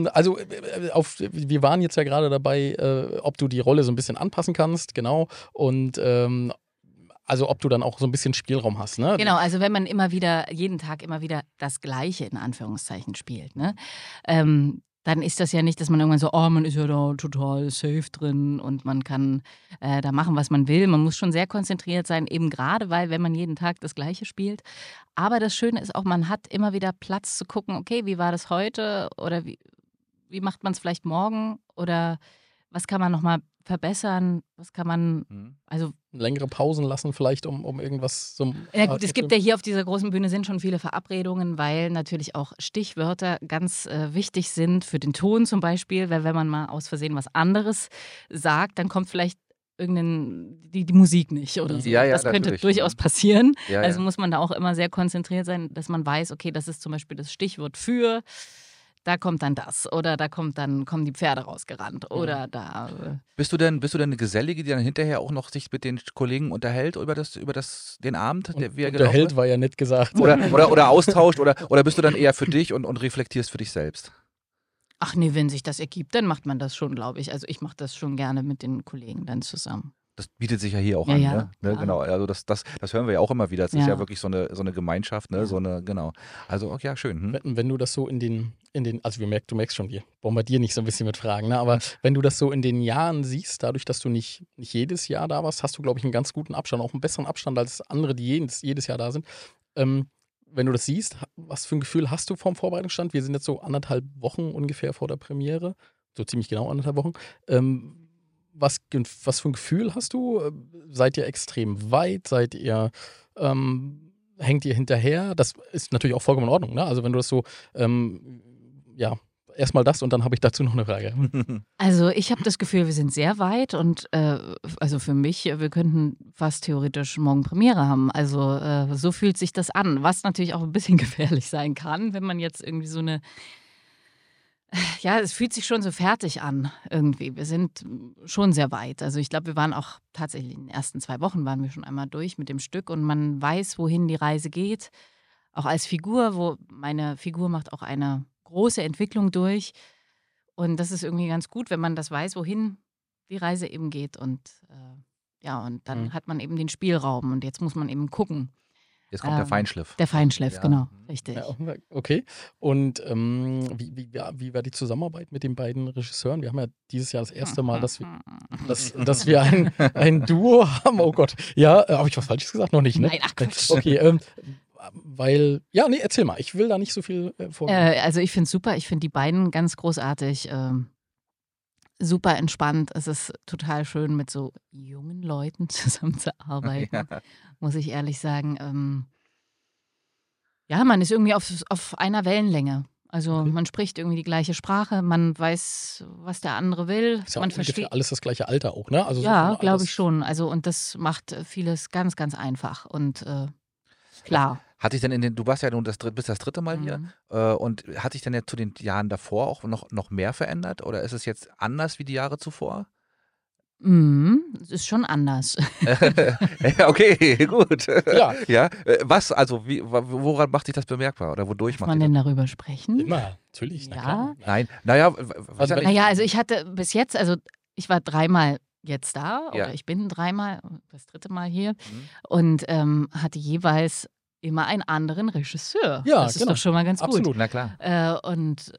wir waren jetzt ja gerade dabei, ob du die Rolle so ein bisschen anpassen kannst, genau. Und also ob du dann auch so ein bisschen Spielraum hast, ne? Genau, also wenn man jeden Tag immer wieder das Gleiche in Anführungszeichen spielt, ne? Dann ist das ja nicht, dass man irgendwann so, man ist ja da total safe drin und man kann da machen, was man will. Man muss schon sehr konzentriert sein, eben gerade, weil wenn man jeden Tag das Gleiche spielt. Aber das Schöne ist auch, man hat immer wieder Platz zu gucken, okay, wie war das heute oder wie macht man es vielleicht morgen oder was kann man nochmal verbessern, was kann man, also längere Pausen lassen vielleicht, um irgendwas so. Ja gut, es gibt ja hier auf dieser großen Bühne sind schon viele Verabredungen, weil natürlich auch Stichwörter ganz wichtig sind für den Ton zum Beispiel, weil wenn man mal aus Versehen was anderes sagt, dann kommt vielleicht die Musik nicht oder so. Ja, das könnte durchaus passieren. Ja, also muss man da auch immer sehr konzentriert sein, dass man weiß, okay, das ist zum Beispiel das Stichwort für, da kommt dann das oder kommen die Pferde rausgerannt oder da. Bist du denn eine Gesellige, die dann hinterher auch noch sich mit den Kollegen unterhält über den Abend? Unterhält war ja nett gesagt. Oder austauscht oder bist du dann eher für dich und reflektierst für dich selbst? Ach nee, wenn sich das ergibt, dann macht man das schon, glaube ich. Also ich mache das schon gerne mit den Kollegen dann zusammen. Das bietet sich ja hier auch an, ja, ne? Genau, also das hören wir ja auch immer wieder. Es ist ja wirklich so eine Gemeinschaft, ne? Ja. Genau. Also, ja, schön. Wenn du das so in den also du merkst schon, wir bombardieren nicht so ein bisschen mit Fragen, ne? Aber wenn du das so in den Jahren siehst, dadurch, dass du nicht jedes Jahr da warst, hast du, glaube ich, einen ganz guten Abstand, auch einen besseren Abstand als andere, die jedes Jahr da sind. Wenn du das siehst, was für ein Gefühl hast du vom Vorbereitungsstand? Wir sind jetzt so 1,5 Wochen ungefähr vor der Premiere, so ziemlich genau 1,5 Wochen. Was für ein Gefühl hast du? Seid ihr extrem weit? Hängt ihr hinterher? Das ist natürlich auch vollkommen in Ordnung, ne? Also wenn du das so, erstmal das und dann habe ich dazu noch eine Frage. Also ich habe das Gefühl, wir sind sehr weit und also für mich, wir könnten fast theoretisch morgen Premiere haben. Also so fühlt sich das an, was natürlich auch ein bisschen gefährlich sein kann, wenn man jetzt irgendwie so eine ja, es fühlt sich schon so fertig an irgendwie. Wir sind schon sehr weit. Also ich glaube, wir waren auch tatsächlich in den ersten 2 Wochen waren wir schon einmal durch mit dem Stück und man weiß, wohin die Reise geht. Auch als Figur, meine Figur macht auch eine große Entwicklung durch. Und das ist irgendwie ganz gut, wenn man das weiß, wohin die Reise eben geht. Und und dann hat man eben den Spielraum und jetzt muss man eben gucken. Jetzt kommt der Feinschliff. Der Feinschliff, genau, richtig. Ja, okay. Und wie war die Zusammenarbeit mit den beiden Regisseuren? Wir haben ja dieses Jahr das erste Mal, dass wir ein Duo haben. Oh Gott. Ja, habe ich was Falsches gesagt? Noch nicht, ne? Nein, ach Quatsch. Okay, erzähl mal. Ich will da nicht so viel vorgeben. Also ich finde es super. Ich finde die beiden ganz großartig. Super entspannt. Es ist total schön, mit so jungen Leuten zusammenzuarbeiten, muss ich ehrlich sagen. Man ist irgendwie auf einer Wellenlänge. Also man spricht irgendwie die gleiche Sprache, man weiß, was der andere will. Ist ja man auch versteht alles das gleiche Alter auch, ne? Also ja, glaube ich schon. Also und das macht vieles ganz, ganz einfach und klar. Hat sich denn du warst ja nun bist das 3. Mal hier und hat sich denn jetzt zu den Jahren davor auch noch mehr verändert oder ist es jetzt anders wie die Jahre zuvor? Es ist schon anders. Okay, gut. Ja. Was, also woran macht sich das bemerkbar oder wodurch Darf macht man sich denn das? darüber sprechen? Immer, natürlich, na Ja. klar. Nein, naja, Also ich hatte bis jetzt, also ich war 3-mal jetzt da oder ich bin 3-mal, das 3. Mal hier und hatte jeweils immer einen anderen Regisseur. Ja, das ist genau. doch schon mal ganz Absolut. gut. Na klar. Und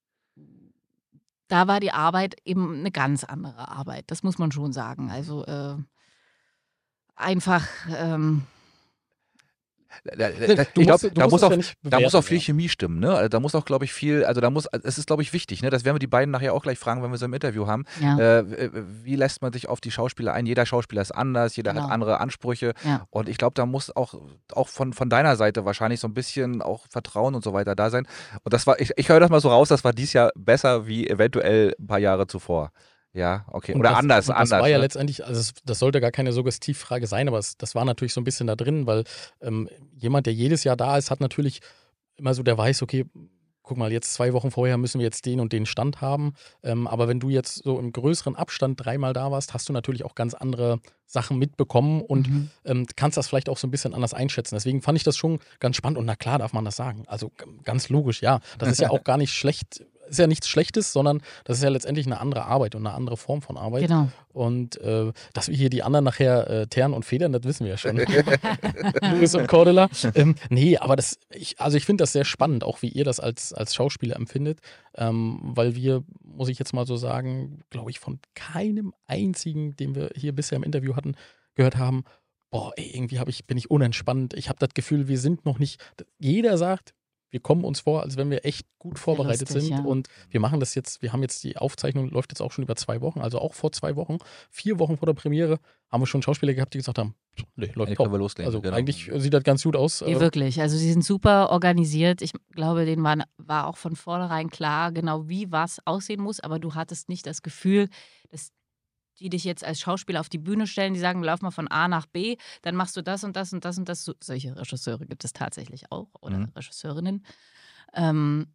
da war die Arbeit eben eine ganz andere Arbeit, das muss man schon sagen. Also einfach Ich glaube, da muss auch viel Chemie stimmen, ne? Also da muss auch, glaube ich, es ist, glaube ich, wichtig, ne? Das werden wir die beiden nachher auch gleich fragen, wenn wir so im Interview haben. Ja. Wie lässt man sich auf die Schauspieler ein? Jeder Schauspieler ist anders, jeder hat andere Ansprüche. Ja. Und ich glaube, da muss auch von deiner Seite wahrscheinlich so ein bisschen auch Vertrauen und so weiter da sein. Und das war, ich höre das mal so raus, das war dieses Jahr besser wie eventuell ein paar Jahre zuvor. Ja, okay. Oder anders. Das war ja letztendlich, also das sollte gar keine Suggestivfrage sein, aber das war natürlich so ein bisschen da drin, weil jemand, der jedes Jahr da ist, hat natürlich immer so, der weiß, okay, guck mal, jetzt 2 Wochen vorher müssen wir jetzt den und den Stand haben. Aber wenn du jetzt so im größeren Abstand 3-mal da warst, hast du natürlich auch ganz andere Sachen mitbekommen und kannst das vielleicht auch so ein bisschen anders einschätzen. Deswegen fand ich das schon ganz spannend und na klar darf man das sagen. Also ganz logisch, ja. Das ist ja auch gar nicht schlecht. Ist ja nichts Schlechtes, sondern das ist ja letztendlich eine andere Arbeit und eine andere Form von Arbeit. Genau. Und dass wir hier die anderen nachher teeren und federn, das wissen wir ja schon. Luis und Cordula. Nee, aber ich finde das sehr spannend, auch wie ihr das als Schauspieler empfindet, weil wir, muss ich jetzt mal so sagen, glaube ich, von keinem einzigen, den wir hier bisher im Interview hatten, gehört haben, boah, ey, irgendwie bin ich unentspannt. Ich habe das Gefühl, wir sind noch nicht, jeder sagt, wir kommen uns vor, als wenn wir echt gut vorbereitet sind. Ja. Und wir machen das jetzt, wir haben jetzt die Aufzeichnung, läuft jetzt auch schon über 2 Wochen, also auch vor 2 Wochen, 4 Wochen vor der Premiere, haben wir schon Schauspieler gehabt, die gesagt haben, nee, läuft top. Also eigentlich sieht das ganz gut aus. Nee, wirklich. Also sie sind super organisiert. Ich glaube, denen war auch von vornherein klar, genau wie was aussehen muss, aber du hattest nicht das Gefühl, dass die dich jetzt als Schauspieler auf die Bühne stellen, die sagen, lauf mal von A nach B, dann machst du das und das und das und das. Solche Regisseure gibt es tatsächlich auch oder Regisseurinnen. Und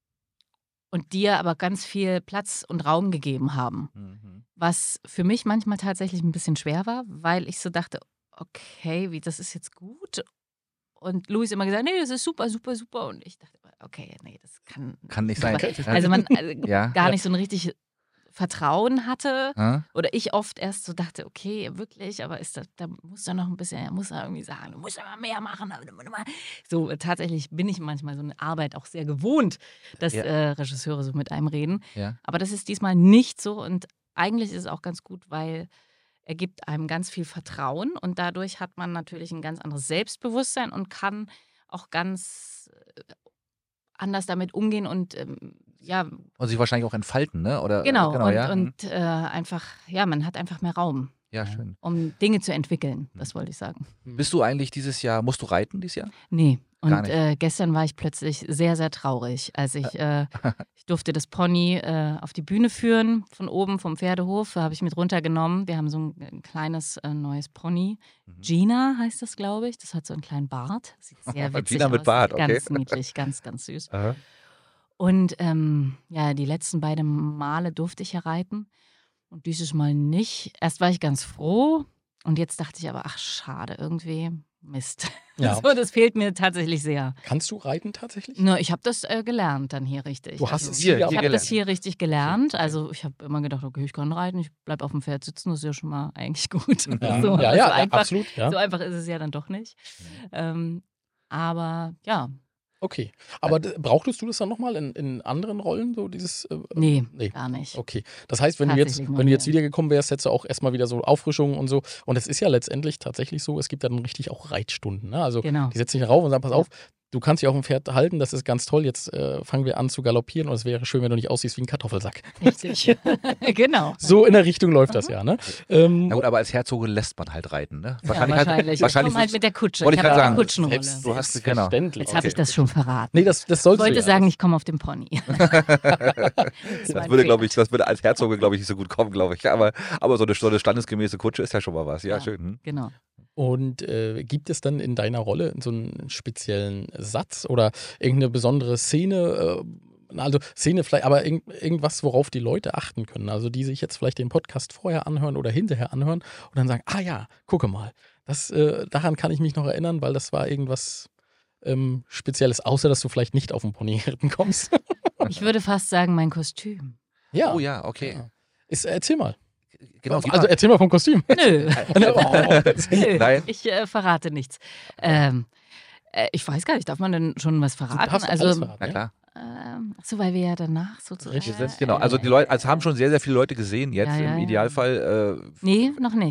dir aber ganz viel Platz und Raum gegeben haben. Was für mich manchmal tatsächlich ein bisschen schwer war, weil ich so dachte, okay, das ist jetzt gut. Und Luis immer gesagt, nee, das ist super, super, super. Und ich dachte, okay, nee, das kann nicht sein. Also man gar nicht so ein richtig Vertrauen hatte oder ich oft erst so dachte, okay, wirklich, aber da muss er noch ein bisschen, er muss da irgendwie sagen, du musst aber mehr machen. So, tatsächlich bin ich manchmal so eine Arbeit auch sehr gewohnt, dass Regisseure so mit einem reden. Ja. Aber das ist diesmal nicht so und eigentlich ist es auch ganz gut, weil er gibt einem ganz viel Vertrauen und dadurch hat man natürlich ein ganz anderes Selbstbewusstsein und kann auch ganz anders damit umgehen und und sich wahrscheinlich auch entfalten, ne? Oder, genau und einfach, man hat einfach mehr Raum. Ja, schön. Um Dinge zu entwickeln, das wollte ich sagen. Bist du eigentlich musst du reiten dieses Jahr? Nee. Und gestern war ich plötzlich sehr, sehr traurig, als ich durfte das Pony auf die Bühne führen, von oben vom Pferdehof, habe ich mit runtergenommen. Wir haben so ein kleines neues Pony. Gina heißt das, glaube ich. Das hat so einen kleinen Bart. Sieht sehr witzig Gina aus. mit Bart, okay. Ganz niedlich, ganz, ganz süß. Und die letzten beiden Male durfte ich ja reiten und dieses Mal nicht. Erst war ich ganz froh und jetzt dachte ich aber, ach schade, irgendwie Mist. Ja. So, das fehlt mir tatsächlich sehr. Kannst du reiten tatsächlich? Na, ich habe das gelernt dann hier richtig. Du hast also, es hier Ich habe gelernt. das hier richtig gelernt. Also ich habe immer gedacht, okay, ich kann reiten, ich bleibe auf dem Pferd sitzen, das ist ja schon mal eigentlich gut. Ja, so, einfach, absolut. Ja. So einfach ist es ja dann doch nicht. Aber ja. Okay, aber brauchtest du das dann nochmal in anderen Rollen, so dieses? Nee, gar nicht. Okay, das heißt, wenn du jetzt wiedergekommen wärst, hättest du auch erstmal wieder so Auffrischungen und so. Und es ist ja letztendlich tatsächlich so, es gibt dann richtig auch Reitstunden. Ne? Also die setzen sich rauf und sagen, pass auf, du kannst dich auf dem Pferd halten, das ist ganz toll, jetzt fangen wir an zu galoppieren und es wäre schön, wenn du nicht aussiehst wie ein Kartoffelsack. Richtig, genau. So in der Richtung läuft das ja, ne? Na gut, aber als Herzoge lässt man halt reiten, ne? Wahrscheinlich. Ich komme halt mit der Kutsche. Wollte ich gerade sagen. Kutschenrolle. Du hast genau. Jetzt habe ich das schon verraten. Nee, das sollst du. Ich wollte sagen, ich komme auf dem Pony. Das würde als Herzoge, glaube ich, nicht so gut kommen, glaube ich. Aber so eine standesgemäße Kutsche ist ja schon mal was. Ja, schön. Genau. Und gibt es dann in deiner Rolle so einen speziellen Satz oder irgendeine besondere Szene, also Szene vielleicht, aber irgendwas, worauf die Leute achten können, also die sich jetzt vielleicht den Podcast vorher anhören oder hinterher anhören und dann sagen, ah ja, gucke mal, daran kann ich mich noch erinnern, weil das war irgendwas Spezielles, außer dass du vielleicht nicht auf dem Pony geritten kommst. Ich würde fast sagen, mein Kostüm. Ja. Oh ja, okay. Ja. Erzähl mal. Genau, also erzähl mal vom Kostüm. Nö. Nein. Ich verrate nichts. Ich weiß gar nicht, darf man denn schon was verraten? Du darfst alles verraten, na klar. So, weil wir ja danach sozusagen. Genau, also die Leute, haben schon sehr, sehr viele Leute gesehen jetzt im Idealfall. Nee, noch nicht.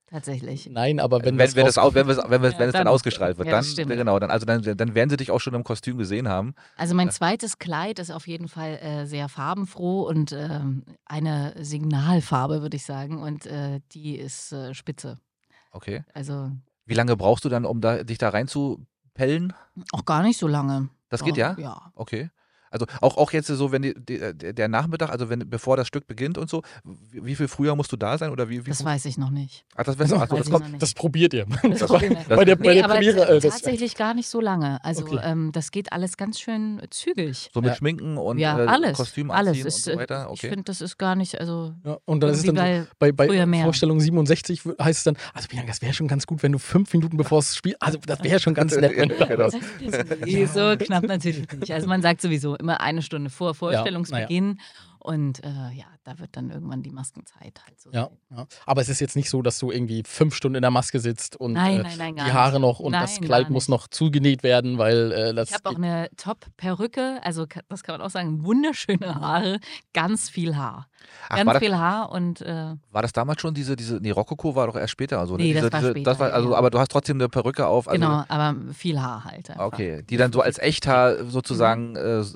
tatsächlich. Nein, aber wenn es dann dann ausgestrahlt wird, ja, dann, das stimmt. genau, dann werden sie dich auch schon im Kostüm gesehen haben. Also mein zweites Kleid ist auf jeden Fall sehr farbenfroh und eine Signalfarbe, würde ich sagen. Und die ist spitze. Okay. Also Wie lange brauchst du dann, um dich da reinzupellen? auch gar nicht so lange. Das geht ja? Ja. Okay. Also auch jetzt so, wenn der Nachmittag, also bevor das Stück beginnt und so, wie viel früher musst du da sein oder wie? Das weiß ich noch nicht. Ach, das weißt du. Ach so, weiß das ich kommt. noch nicht. Das probiert ihr. Das bei der aber Premiere. tatsächlich gar nicht so lange. Also Okay. das geht alles ganz schön zügig. So mit Ja. Schminken und Ja, alles. Kostüm Alles. anziehen und so weiter. Ich Okay. finde, das ist gar nicht, also Ja, und dann ist es dann irgendwie so, bei früher mehr. Vorstellung 67 heißt es dann, also Bianca, das wäre schon ganz gut, wenn du 5 Minuten bevor es spielt, also das wäre schon ganz nett, wenn du da Genau. warst. So knapp natürlich nicht. Also man sagt sowieso immer eine Stunde vor Vorstellungsbeginn und ja, da wird dann irgendwann die Maskenzeit halt so Ja, sein. ja. Aber es ist jetzt nicht so, dass du irgendwie 5 Stunden in der Maske sitzt und Nein, gar die Haare nicht. noch und Nein, das gar Kleid muss nicht. noch zugenäht werden, weil das Ich habe auch eine Top-Perücke, also das kann man auch sagen, wunderschöne Haare, ganz viel Haar. Ach, Ganz viel Haar und war das damals schon nee, Rokoko war doch erst später. Also, Nee, das war später, also, ja. aber du hast trotzdem eine Perücke auf. Also, genau, aber viel Haar halt. Einfach. Okay, die dann so als Echthaar sozusagen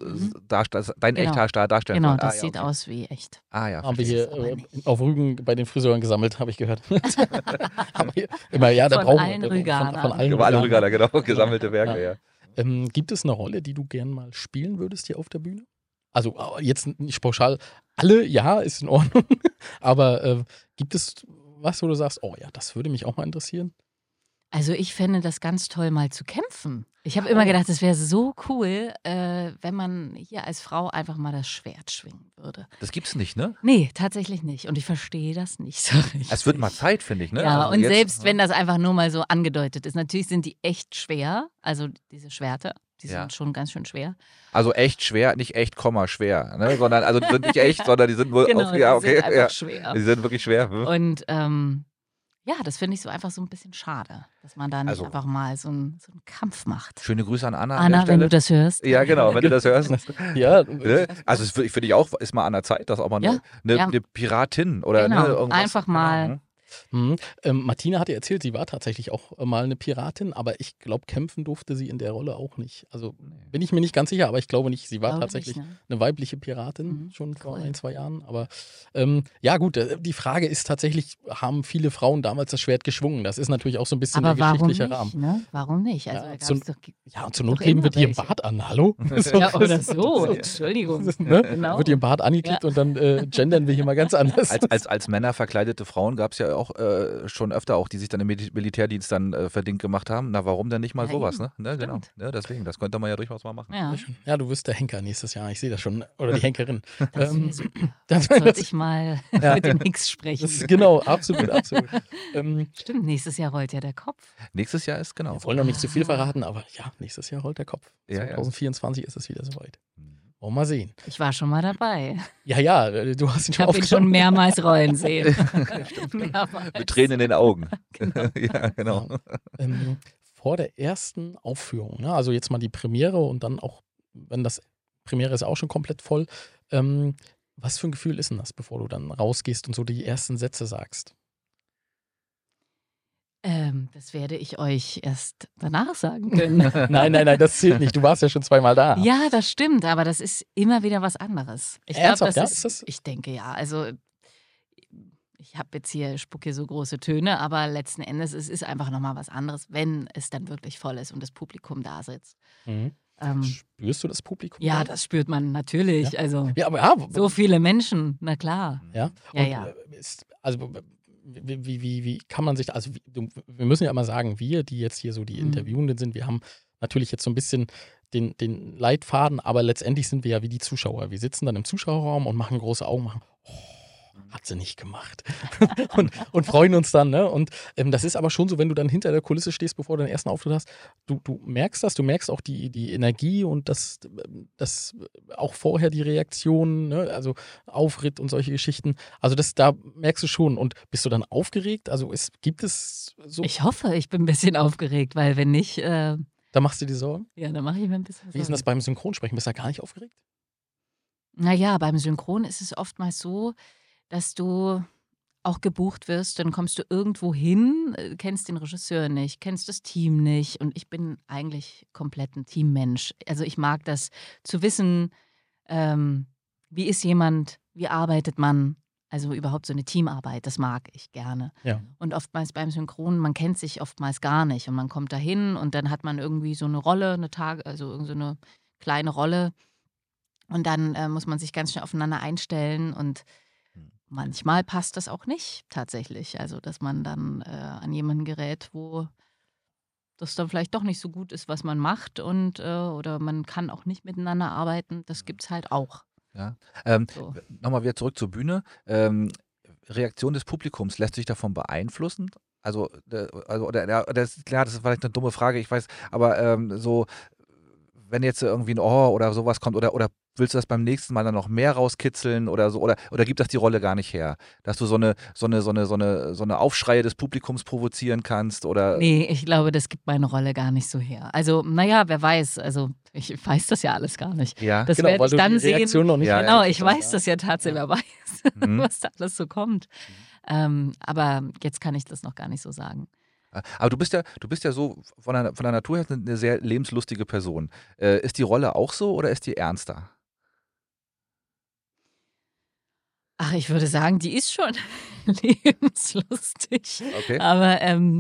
dein Genau. Echthaar darstellen Genau, soll. das ja, sieht okay. aus wie echt. Ah ja, haben wir verstehe. hier aber nicht. auf Rügen bei den Friseuren gesammelt, habe ich gehört. Haben wir immer, ja, da Von brauchen allen wir Rüganern. von allen Über alle Rüganern. Rüganer, genau, gesammelte Werke, ja. Gibt es eine Rolle, die du gern mal spielen würdest hier auf der Bühne? Also jetzt nicht pauschal, alle, ja, ist in Ordnung, aber gibt es was, wo du sagst, oh ja, das würde mich auch mal interessieren? Also ich fände das ganz toll, mal zu kämpfen. Ich habe immer gedacht, es wäre so cool, wenn man hier als Frau einfach mal das Schwert schwingen würde. Das gibt's nicht, ne? Nee, tatsächlich nicht. Und ich verstehe das nicht so richtig. Es wird mal Zeit, finde ich, ne? Ja, Also und jetzt, selbst wenn das einfach nur mal so angedeutet ist. Natürlich sind die echt schwer, also diese Schwerter, die Ja. sind schon ganz schön schwer. Also echt schwer, nicht echt, schwer, ne? Sondern, also die sind nicht echt, sondern die sind wohl Genau, auch, ja, die okay, sind einfach ja. schwer. Die sind wirklich schwer. Hm? Und ja, das finde ich so einfach so ein bisschen schade, dass man da nicht Also- einfach mal so einen Kampf macht. Schöne Grüße an Anna. an der Anna, wenn Stelle. du das hörst. Ja, genau, wenn du das hörst. Ja, Ne? Also es finde ich auch, ist mal an der Zeit, dass auch mal Ja, eine ja. Piratin oder Genau, ne, irgendwas. einfach mal. Genau, Martina hat ja erzählt, sie war tatsächlich auch mal eine Piratin, aber ich glaube, kämpfen durfte sie in der Rolle auch nicht. Also bin ich mir nicht ganz sicher, aber ich glaube nicht. Sie war Glaube tatsächlich nicht, ne? eine weibliche Piratin, Mhm, schon vor cool. 1-2 Jahren. Aber ja gut, die Frage ist tatsächlich, haben viele Frauen damals das Schwert geschwungen? Das ist natürlich auch so ein bisschen Aber der warum geschichtliche nicht? Rahmen. Ne? Warum nicht? Also Ja, da zum- gab's doch, Ja, und zur Not doch kleben immer wir dir welche. Bart an, hallo? Ja, oder so. Entschuldigung. Ne? Genau. Wird ihr Bart angeklickt und dann gendern wir hier mal ganz anders. Als Männer verkleidete Frauen gab es ja auch schon öfter auch, die sich dann im Militärdienst dann verdient gemacht haben. Na, warum denn nicht mal Ja, sowas, eben. ne? Genau. Stimmt. Ne, deswegen, das könnte man ja durchaus mal machen. Ja. Ja, du wirst der Henker nächstes Jahr, ich sehe das schon. Oder die Henkerin. Das wäre super. das- Sollte ich mal Ja. mit dem Hicks sprechen. Das ist genau, absolut, absolut. Stimmt, nächstes Jahr rollt ja der Kopf. Nächstes Jahr ist genau. Wir wollen noch nicht zu viel verraten, aber ja, nächstes Jahr rollt der Kopf. Ja, ja. 2024 ist es wieder soweit. Wollen wir mal sehen. Ich war schon mal dabei. Ja, du hast ihn Ich schon habe ihn schon aufgenommen. mehrmals rollen sehen. Mehrmals. Mit Tränen in den Augen. Genau. Ja, genau. Vor der ersten Aufführung, ne? Also jetzt mal die Premiere und dann auch, wenn das Premiere ist auch schon komplett voll. Was für ein Gefühl ist denn das, bevor du dann rausgehst und so die ersten Sätze sagst? Das werde ich euch erst danach sagen können. Nein, das zählt nicht. Du warst ja schon 2-mal da. Ja, das stimmt, aber das ist immer wieder was anderes. Ich Ernsthaft, glaub, ja? Ist das- ich denke ja. Also ich habe jetzt hier spucke so große Töne, aber letzten Endes es ist einfach nochmal was anderes, wenn es dann wirklich voll ist und das Publikum da sitzt. Mhm. Spürst du das Publikum? Ja, da? das spürt man natürlich. Also Ja, aber ja, so viele Menschen, na klar. Ja, Ja, und, ja. Also wie kann man sich, also wir müssen ja immer sagen, wir, die jetzt hier so die Interviewenden sind, wir haben natürlich jetzt so ein bisschen den Leitfaden, aber letztendlich sind wir ja wie die Zuschauer. Wir sitzen dann im Zuschauerraum und machen große Augen, machen, hat sie nicht gemacht. und freuen uns dann, ne? Und das ist aber schon so, wenn du dann hinter der Kulisse stehst, bevor du den ersten Auftritt hast, du merkst das, du merkst auch die Energie und das auch vorher die Reaktionen, ne? Also Auftritt und solche Geschichten. Also da merkst du schon. Und bist du dann aufgeregt? Also gibt es so, Ich hoffe, ich bin ein bisschen aufgeregt, weil wenn nicht, da machst du dir Sorgen? ja, dann mache ich mir ein bisschen Wie ist denn das beim Synchronsprechen? Bist du da gar nicht aufgeregt? Naja, beim Synchron ist es oftmals so, dass du auch gebucht wirst, dann kommst du irgendwo hin, kennst den Regisseur nicht, kennst das Team nicht und ich bin eigentlich komplett ein Teammensch. Also ich mag das zu wissen, wie ist jemand, wie arbeitet man, also überhaupt so eine Teamarbeit, das mag ich gerne. Ja. Und oftmals beim Synchron, man kennt sich oftmals gar nicht und man kommt da hin und dann hat man irgendwie so eine Rolle, also irgend so eine kleine Rolle und dann muss man sich ganz schnell aufeinander einstellen und manchmal passt das auch nicht tatsächlich. Also, dass man dann an jemanden gerät, wo das dann vielleicht doch nicht so gut ist, was man macht oder man kann auch nicht miteinander arbeiten. Das gibt es halt auch. Ja. So. Nochmal wieder zurück zur Bühne. Reaktion des Publikums, lässt sich davon beeinflussen? Also das ist vielleicht eine dumme Frage, ich weiß, aber so, wenn jetzt irgendwie ein oder sowas kommt oder willst du das beim nächsten Mal dann noch mehr rauskitzeln oder so oder gibt das die Rolle gar nicht her, dass du so eine Aufschreie des Publikums provozieren kannst oder? Nee, ich glaube, das gibt meine Rolle gar nicht so her. Also, naja, wer weiß, also ich weiß das ja alles gar nicht. Ja, Das Genau, werde weil ich du dann die sehen. Reaktion noch nicht Ja, Genau, ja, ich weiß das ja tatsächlich, wer weiß, was da alles so kommt. Aber jetzt kann ich das noch gar nicht so sagen. Aber du bist ja so von der Natur her eine sehr lebenslustige Person. Ist die Rolle auch so oder ist die ernster? Ach, ich würde sagen, die ist schon lebenslustig. Okay. Aber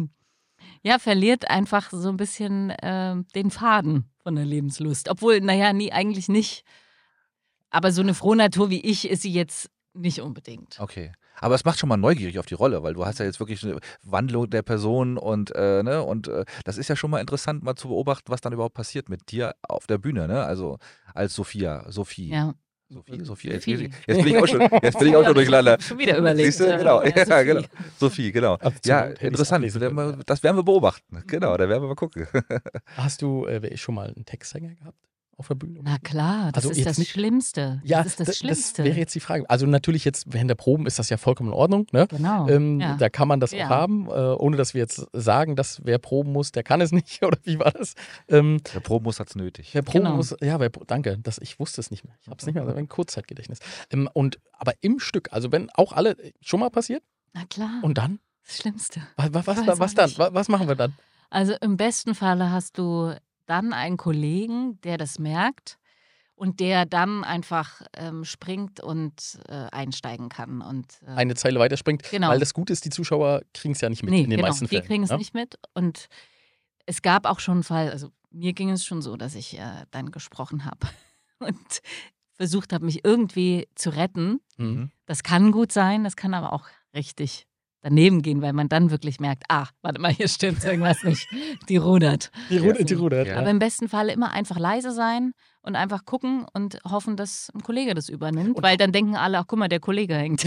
ja, verliert einfach so ein bisschen den Faden von der Lebenslust. Obwohl, naja, eigentlich nicht. Aber so eine Frohnatur wie ich ist sie jetzt nicht unbedingt. Okay. Aber es macht schon mal neugierig auf die Rolle, weil du hast ja jetzt wirklich eine Wandlung der Person und das ist ja schon mal interessant, mal zu beobachten, was dann überhaupt passiert mit dir auf der Bühne, ne? Also als Sophie. Ja. Sophie, jetzt Sophie. bin ich auch schon durcheinander. Schon wieder überlegt. Siehst du, genau. Ja, Ja, Sophie. genau. Sophie, genau. Absolut, Ja, hätte ich's interessant. ablesen können. Das werden wir beobachten. Genau, da werden wir mal gucken. Hast du schon mal einen Textsänger gehabt auf der Bühne? Na klar, das Also ist jetzt das nicht- Schlimmste. Ja, das ist das Schlimmste. das wäre jetzt die Frage. Also natürlich jetzt während der Proben ist das ja vollkommen in Ordnung. Ne? Genau. Ja. Da kann man das Ja. auch haben, ohne dass wir jetzt sagen, dass wer proben muss, der kann es nicht. Oder wie war das? Der Probenmus hat es nötig. Wer proben Genau. muss, ja, danke, ich wusste es nicht mehr. Ich habe es nicht mehr, ein Kurzzeitgedächtnis. Aber im Stück, also wenn auch alle, schon mal passiert Na klar, und dann? das Schlimmste. Was Weiß dann? auch nicht. Was machen wir dann? Also im besten Falle hast du dann einen Kollegen, der das merkt und der dann einfach springt und einsteigen kann. Und, Eine Zeile weiterspringt. Genau. Weil das Gute ist, die Zuschauer kriegen es ja nicht mit nee, in den genau, meisten die Fällen. kriegen es ne? nicht mit. Und es gab auch schon einen Fall, also mir ging es schon so, dass ich dann gesprochen habe und versucht habe, mich irgendwie zu retten. Mhm. Das kann gut sein, das kann aber auch richtig daneben gehen, weil man dann wirklich merkt, warte mal, hier stimmt irgendwas nicht. Die rudert. Die rudert. Ja. Aber im besten Falle immer einfach leise sein und einfach gucken und hoffen, dass ein Kollege das übernimmt, weil dann denken alle, ach guck mal, der Kollege hängt.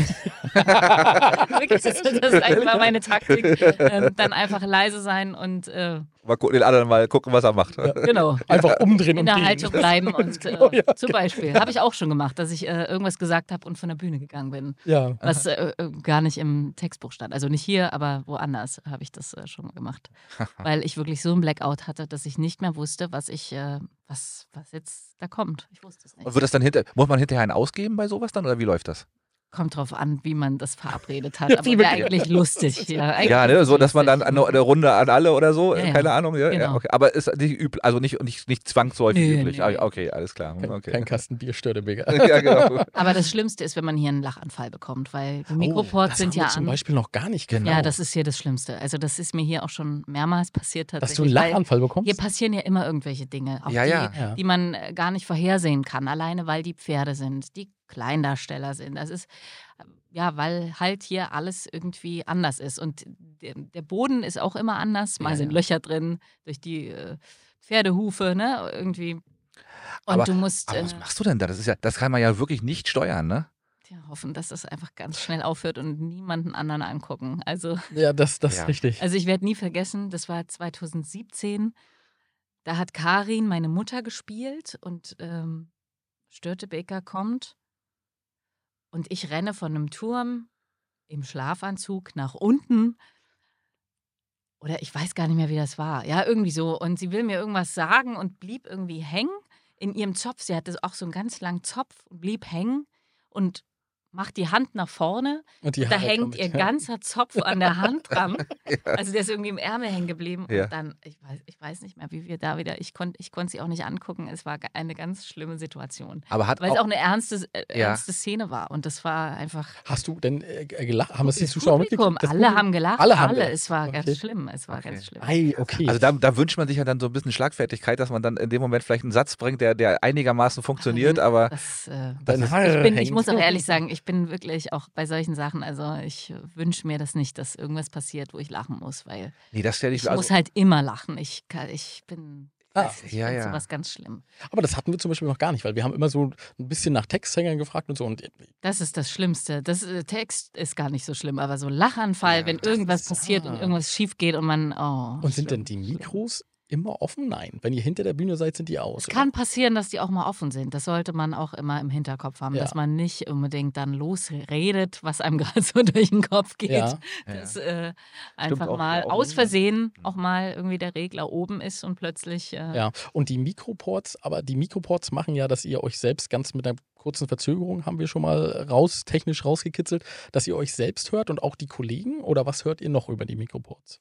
Wirklich, das ist einfach meine Taktik. Dann einfach leise sein und Den anderen mal gucken, was er macht. genau. Einfach umdrehen In und der gehen. Haltung bleiben und Genau, ja, zum Beispiel. Habe ich auch schon gemacht, dass ich irgendwas gesagt habe und von der Bühne gegangen bin. Ja. Was gar nicht im Textbuch stand. Also nicht hier, aber woanders habe ich das schon gemacht. Weil ich wirklich so einen Blackout hatte, dass ich nicht mehr wusste, was jetzt da kommt. Ich wusste es nicht. Und wird das dann muss man hinterher einen ausgeben bei sowas dann oder wie läuft das? Kommt drauf an, wie man das verabredet hat. Aber wäre eigentlich lustig. Ja, eigentlich Ja, ne, so dass man dann lustig. eine Runde an alle oder so, Ja, ja. keine Ahnung. Ja, Genau. okay. Aber ist nicht üblich, also nicht zwangsläufig Nee, üblich. nee. Ah, okay, alles klar. Okay. Kein Kasten Bier stört mega. Ja, genau. Aber das Schlimmste ist, wenn man hier einen Lachanfall bekommt, weil die Mikroports das sind haben wir ja zum an. Beispiel noch gar nicht genau. Ja, das ist hier das Schlimmste. Also das ist mir hier auch schon mehrmals passiert Dass tatsächlich. du einen weil Lachanfall bekommst? Hier passieren ja immer irgendwelche Dinge, auch Ja, ja. Ja. die man gar nicht vorhersehen kann, alleine weil die Pferde sind, die Kleindarsteller sind. Das ist, ja, weil halt hier alles irgendwie anders ist. Und der Boden ist auch immer anders. Mal Ja, sind ja. Löcher drin durch die Pferdehufe, ne, irgendwie. Und Aber- du musst Aber was machst du denn da? Das kann man ja wirklich nicht steuern, ne? hoffen, dass das einfach ganz schnell aufhört und niemanden anderen angucken. Also Ja, das Ja. ist richtig. Also ich werde nie vergessen, das war 2017, da hat Karin, meine Mutter, gespielt und Störtebeker kommt und ich renne von einem Turm im Schlafanzug nach unten oder ich weiß gar nicht mehr, wie das war. Ja, irgendwie so. Und sie will mir irgendwas sagen und blieb irgendwie hängen in ihrem Zopf. Sie hatte auch so einen ganz langen Zopf und blieb hängen und macht die Hand nach vorne. Und die Da Haare hängt kommen ihr mit. ganzer Zopf an der Hand dran. Also der ist irgendwie im Ärmel hängen geblieben. Ja. Und dann, ich weiß nicht mehr, wie wir da wieder, ich konnte sie auch nicht angucken. Es war eine ganz schlimme Situation. Aber hat Weil es auch eine ernste Szene war. Und das war einfach. Hast du denn gelacht? Haben es die Das Zuschauer Publikum, mitgekriegt? Das alle Publikum? haben gelacht. Alle haben gelacht. Es war Okay. ganz schlimm. Es war ganz schlimm. Ei, okay. Also da wünscht man sich ja dann so ein bisschen Schlagfertigkeit, dass man dann in dem Moment vielleicht einen Satz bringt, der einigermaßen funktioniert, aber Deine Haare ich hängen. muss auch ehrlich sagen, ich bin wirklich auch bei solchen Sachen, also ich wünsche mir das nicht, dass irgendwas passiert, wo ich lachen muss, weil nee, das stelle ich ich mir muss halt immer lachen. Ich bin ja, ja. sowas ganz schlimm. Aber das hatten wir zum Beispiel noch gar nicht, weil wir haben immer so ein bisschen nach Texthängern gefragt und so. Und Das ist das Schlimmste. Text ist gar nicht so schlimm, aber so Lachanfall, wenn irgendwas passiert und irgendwas schief geht und man, Und sind denn die Mikros immer offen? Nein. Wenn ihr hinter der Bühne seid, sind die aus. Es kann passieren, dass die auch mal offen sind. Das sollte man auch immer im Hinterkopf haben, Ja. dass man nicht unbedingt dann losredet, was einem gerade so durch den Kopf geht. Ja. Dass einfach auch, mal ja, auch aus nicht, Versehen auch mal irgendwie der Regler oben ist und plötzlich. Ja, und die Mikroports machen ja, dass ihr euch selbst ganz mit einer kurzen Verzögerung, haben wir schon mal technisch rausgekitzelt, dass ihr euch selbst hört und auch die Kollegen, oder was hört ihr noch über die Mikroports?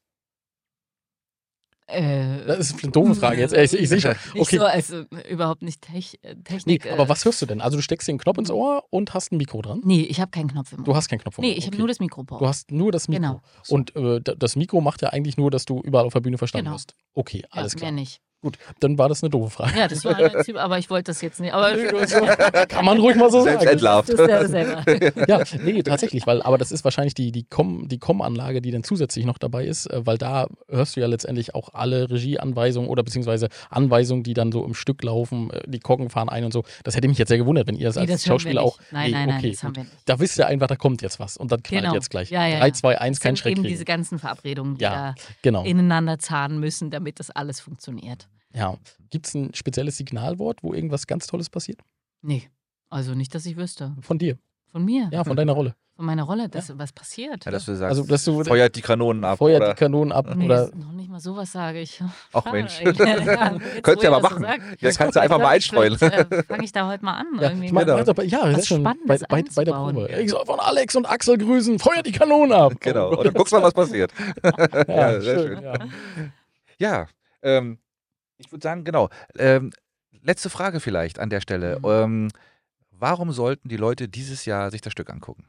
Das ist eine doofe Frage jetzt. Ich sehe schon. Nicht Okay. so, also überhaupt nicht Technik. Nee, aber was hörst du denn? Also du steckst dir einen Knopf ins Ohr und hast ein Mikro dran? Nee, ich habe keinen Knopf im Ohr. Du hast keinen Knopf im Ohr. Nee, ich habe Okay. nur das Mikroport. Du hast nur das Mikro. Genau. Und das Mikro macht ja eigentlich nur, dass du überall auf der Bühne verstanden Genau. wirst. Okay, Ja, alles klar. mehr nicht. Gut, dann war das eine doofe Frage. Ja, das war aber ich wollte das jetzt nicht. Aber Kann man ruhig mal so Selbst sagen. entlarvt. das ist ja selber. Ja, nee, tatsächlich, aber das ist wahrscheinlich die COM-Anlage, die dann zusätzlich noch dabei ist, weil da hörst du ja letztendlich auch alle Regieanweisungen oder beziehungsweise Anweisungen, die dann so im Stück laufen, die Koggen fahren ein und so. Das hätte mich jetzt sehr gewundert, wenn ihr das Nee, als das hören wir Schauspieler nicht. auch. Nein, okay, das haben gut. wir nicht. Da wisst ihr einfach, da kommt jetzt was und dann knallt Genau. jetzt gleich. Ja, ja, 3, ja. 2, 1, kein Das sind Schreck eben kriegen. diese ganzen Verabredungen, die Ja, da genau. ineinander zahnen müssen, damit das alles funktioniert. Ja. Gibt es ein spezielles Signalwort, wo irgendwas ganz Tolles passiert? Nee, also nicht, dass ich wüsste. Von dir? Von mir, Ja, von deiner Rolle. von meiner Rolle, was passiert. Ja, dass du sagst, Also, dass du feuert die Kanonen ab. feuert oder? die Kanonen ab Nee, oder. noch nicht mal sowas sage ich. Ach Schade Mensch. eigentlich. Könntest du ja mal machen. Jetzt kannst du einfach mal einstreuen. Fange ich da heute mal an. Ja, irgendwie ich meine, mal. ja, das ist schon bei Spannendes der einzubauen. Probe. Ich soll von Alex und Axel grüßen, feuert die Kanonen ab. Genau. Oh Und dann guckst du mal, was passiert. Ja, sehr schön. Ja. Ja, ich würde sagen, genau. Letzte Frage vielleicht an der Stelle. Warum sollten die Leute dieses Jahr sich das Stück angucken?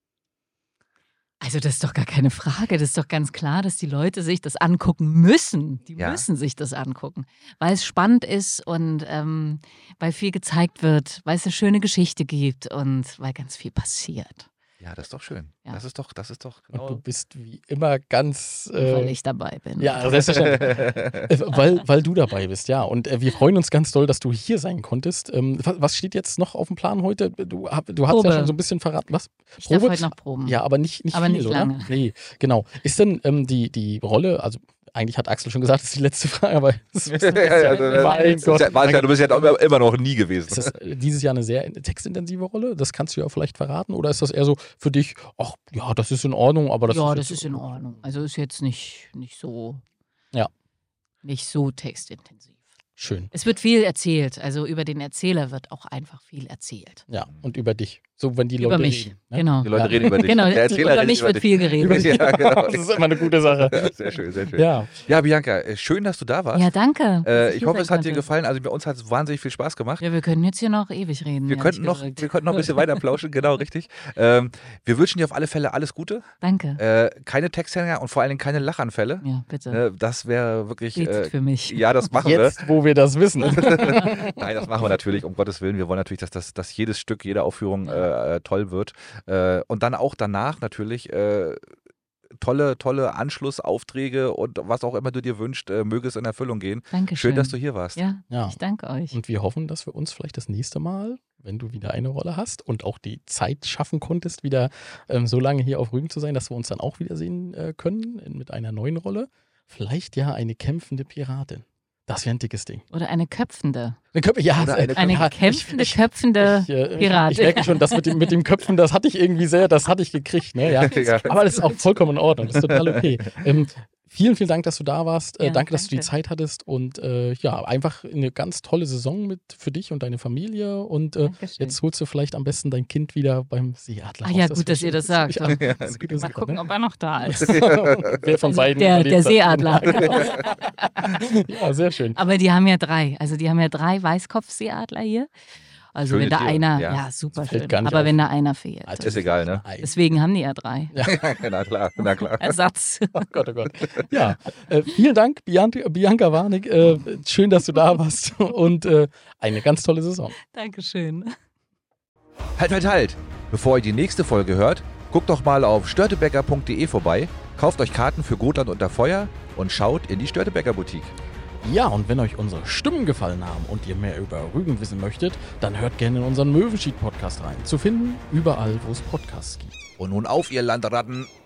Also das ist doch gar keine Frage. Das ist doch ganz klar, dass die Leute sich das angucken müssen. Die Ja. müssen sich das angucken, weil es spannend ist und weil viel gezeigt wird, weil es eine schöne Geschichte gibt und weil ganz viel passiert. Ja, das ist doch schön. Ja. Das ist doch Und du genau. bist wie immer ganz. Weil ich dabei bin. Ja, selbstverständlich. weil du dabei bist, ja. Und wir freuen uns ganz doll, dass du hier sein konntest. Was steht jetzt noch auf dem Plan heute? Du hast Probe. ja schon so ein bisschen verraten. Was? Ich darf heute noch proben. Ja, aber nicht Aber viel, nicht oder? lange. Nee, genau. Ist denn die Rolle, also eigentlich hat Axel schon gesagt, das ist die letzte Frage, aber das ist mein Gott. Du bist ja immer noch nie gewesen. Ist das dieses Jahr eine sehr textintensive Rolle? Das kannst du ja vielleicht verraten. Oder ist das eher so für dich, ach ja, das ist in Ordnung, aber das Ja, ist das jetzt ist in Ordnung. Also ist jetzt nicht so, Ja. nicht so textintensiv. schön. Es wird viel erzählt. Also über den Erzähler wird auch einfach viel erzählt. Ja, und über dich. So, wenn die Über Leute mich, reden. Ne? genau. Die Leute Ja. reden über dich. Genau, Der Erzähler über redet mich über wird dich. viel geredet. Ja, genau. Das ist immer eine gute Sache. Sehr schön, sehr schön. Ja. Ja, Bianca, schön, dass du da warst. Ja, danke. dass Ich hier hoffe, sein es hat dir konnte. gefallen. Also bei uns hat es wahnsinnig viel Spaß gemacht. Ja, wir können jetzt hier noch ewig reden. Wir ehrlich könnten noch gesagt. ein bisschen weiter plauschen, genau, richtig. Wir wünschen dir auf alle Fälle alles Gute. Danke. Keine Texthänger und vor allen Dingen keine Lachanfälle. Ja, bitte. Das wäre wirklich. Betet für mich. Ja, das machen Jetzt, wo wir das wissen. wir. Nein, das machen wir natürlich, um Gottes Willen. Wir wollen natürlich, dass jedes Stück, jede Aufführung toll wird. Und dann auch danach natürlich tolle Anschlussaufträge und was auch immer du dir wünschst, möge es in Erfüllung gehen. Dankeschön. Schön, dass du hier warst. Ja, Ja. ich danke euch. Und wir hoffen, dass wir uns vielleicht das nächste Mal, wenn du wieder eine Rolle hast und auch die Zeit schaffen konntest, wieder so lange hier auf Rügen zu sein, dass wir uns dann auch wiedersehen können mit einer neuen Rolle. Vielleicht ja eine kämpfende Piratin. Das wäre ein dickes Ding. Oder eine köpfende. Ja, Oder Eine ja, kämpfende, köpfende Piratin. Ich merke schon, das mit dem Köpfen, das hatte ich irgendwie das hatte ich gekriegt. Ne? Ja. Ja. Aber das ist auch vollkommen in Ordnung. Das ist total okay. vielen, vielen Dank, dass du da warst. Danke, dass du die Zeit hattest und einfach eine ganz tolle Saison für dich und deine Familie und jetzt holst du vielleicht am besten dein Kind wieder beim Seeadler raus. Ja, gut, dass ihr das sagt. Ja, mal gucken, ob er noch da ist. Wer von beiden der Seeadler. Ja, sehr schön. Aber die haben ja 3. Also die haben ja 3 Weißkopfseeadler hier. Also Schöne wenn da Tiere. einer, super schön. Aber auf. Wenn da einer fehlt. Das ist egal, ne? Deswegen haben die ja 3. Ja. Na klar. Ersatz. Oh Gott. Ja, vielen Dank, Bianca Warnig. Schön, dass du da warst und eine ganz tolle Saison. Dankeschön. Halt. Bevor ihr die nächste Folge hört, guckt doch mal auf störtebecker.de vorbei, kauft euch Karten für Gotland unter Feuer und schaut in die Störtebecker Boutique. Ja, und wenn euch unsere Stimmen gefallen haben und ihr mehr über Rügen wissen möchtet, dann hört gerne in unseren Möwenschied-Podcast rein. Zu finden überall, wo es Podcasts gibt. Und nun auf, ihr Landratten!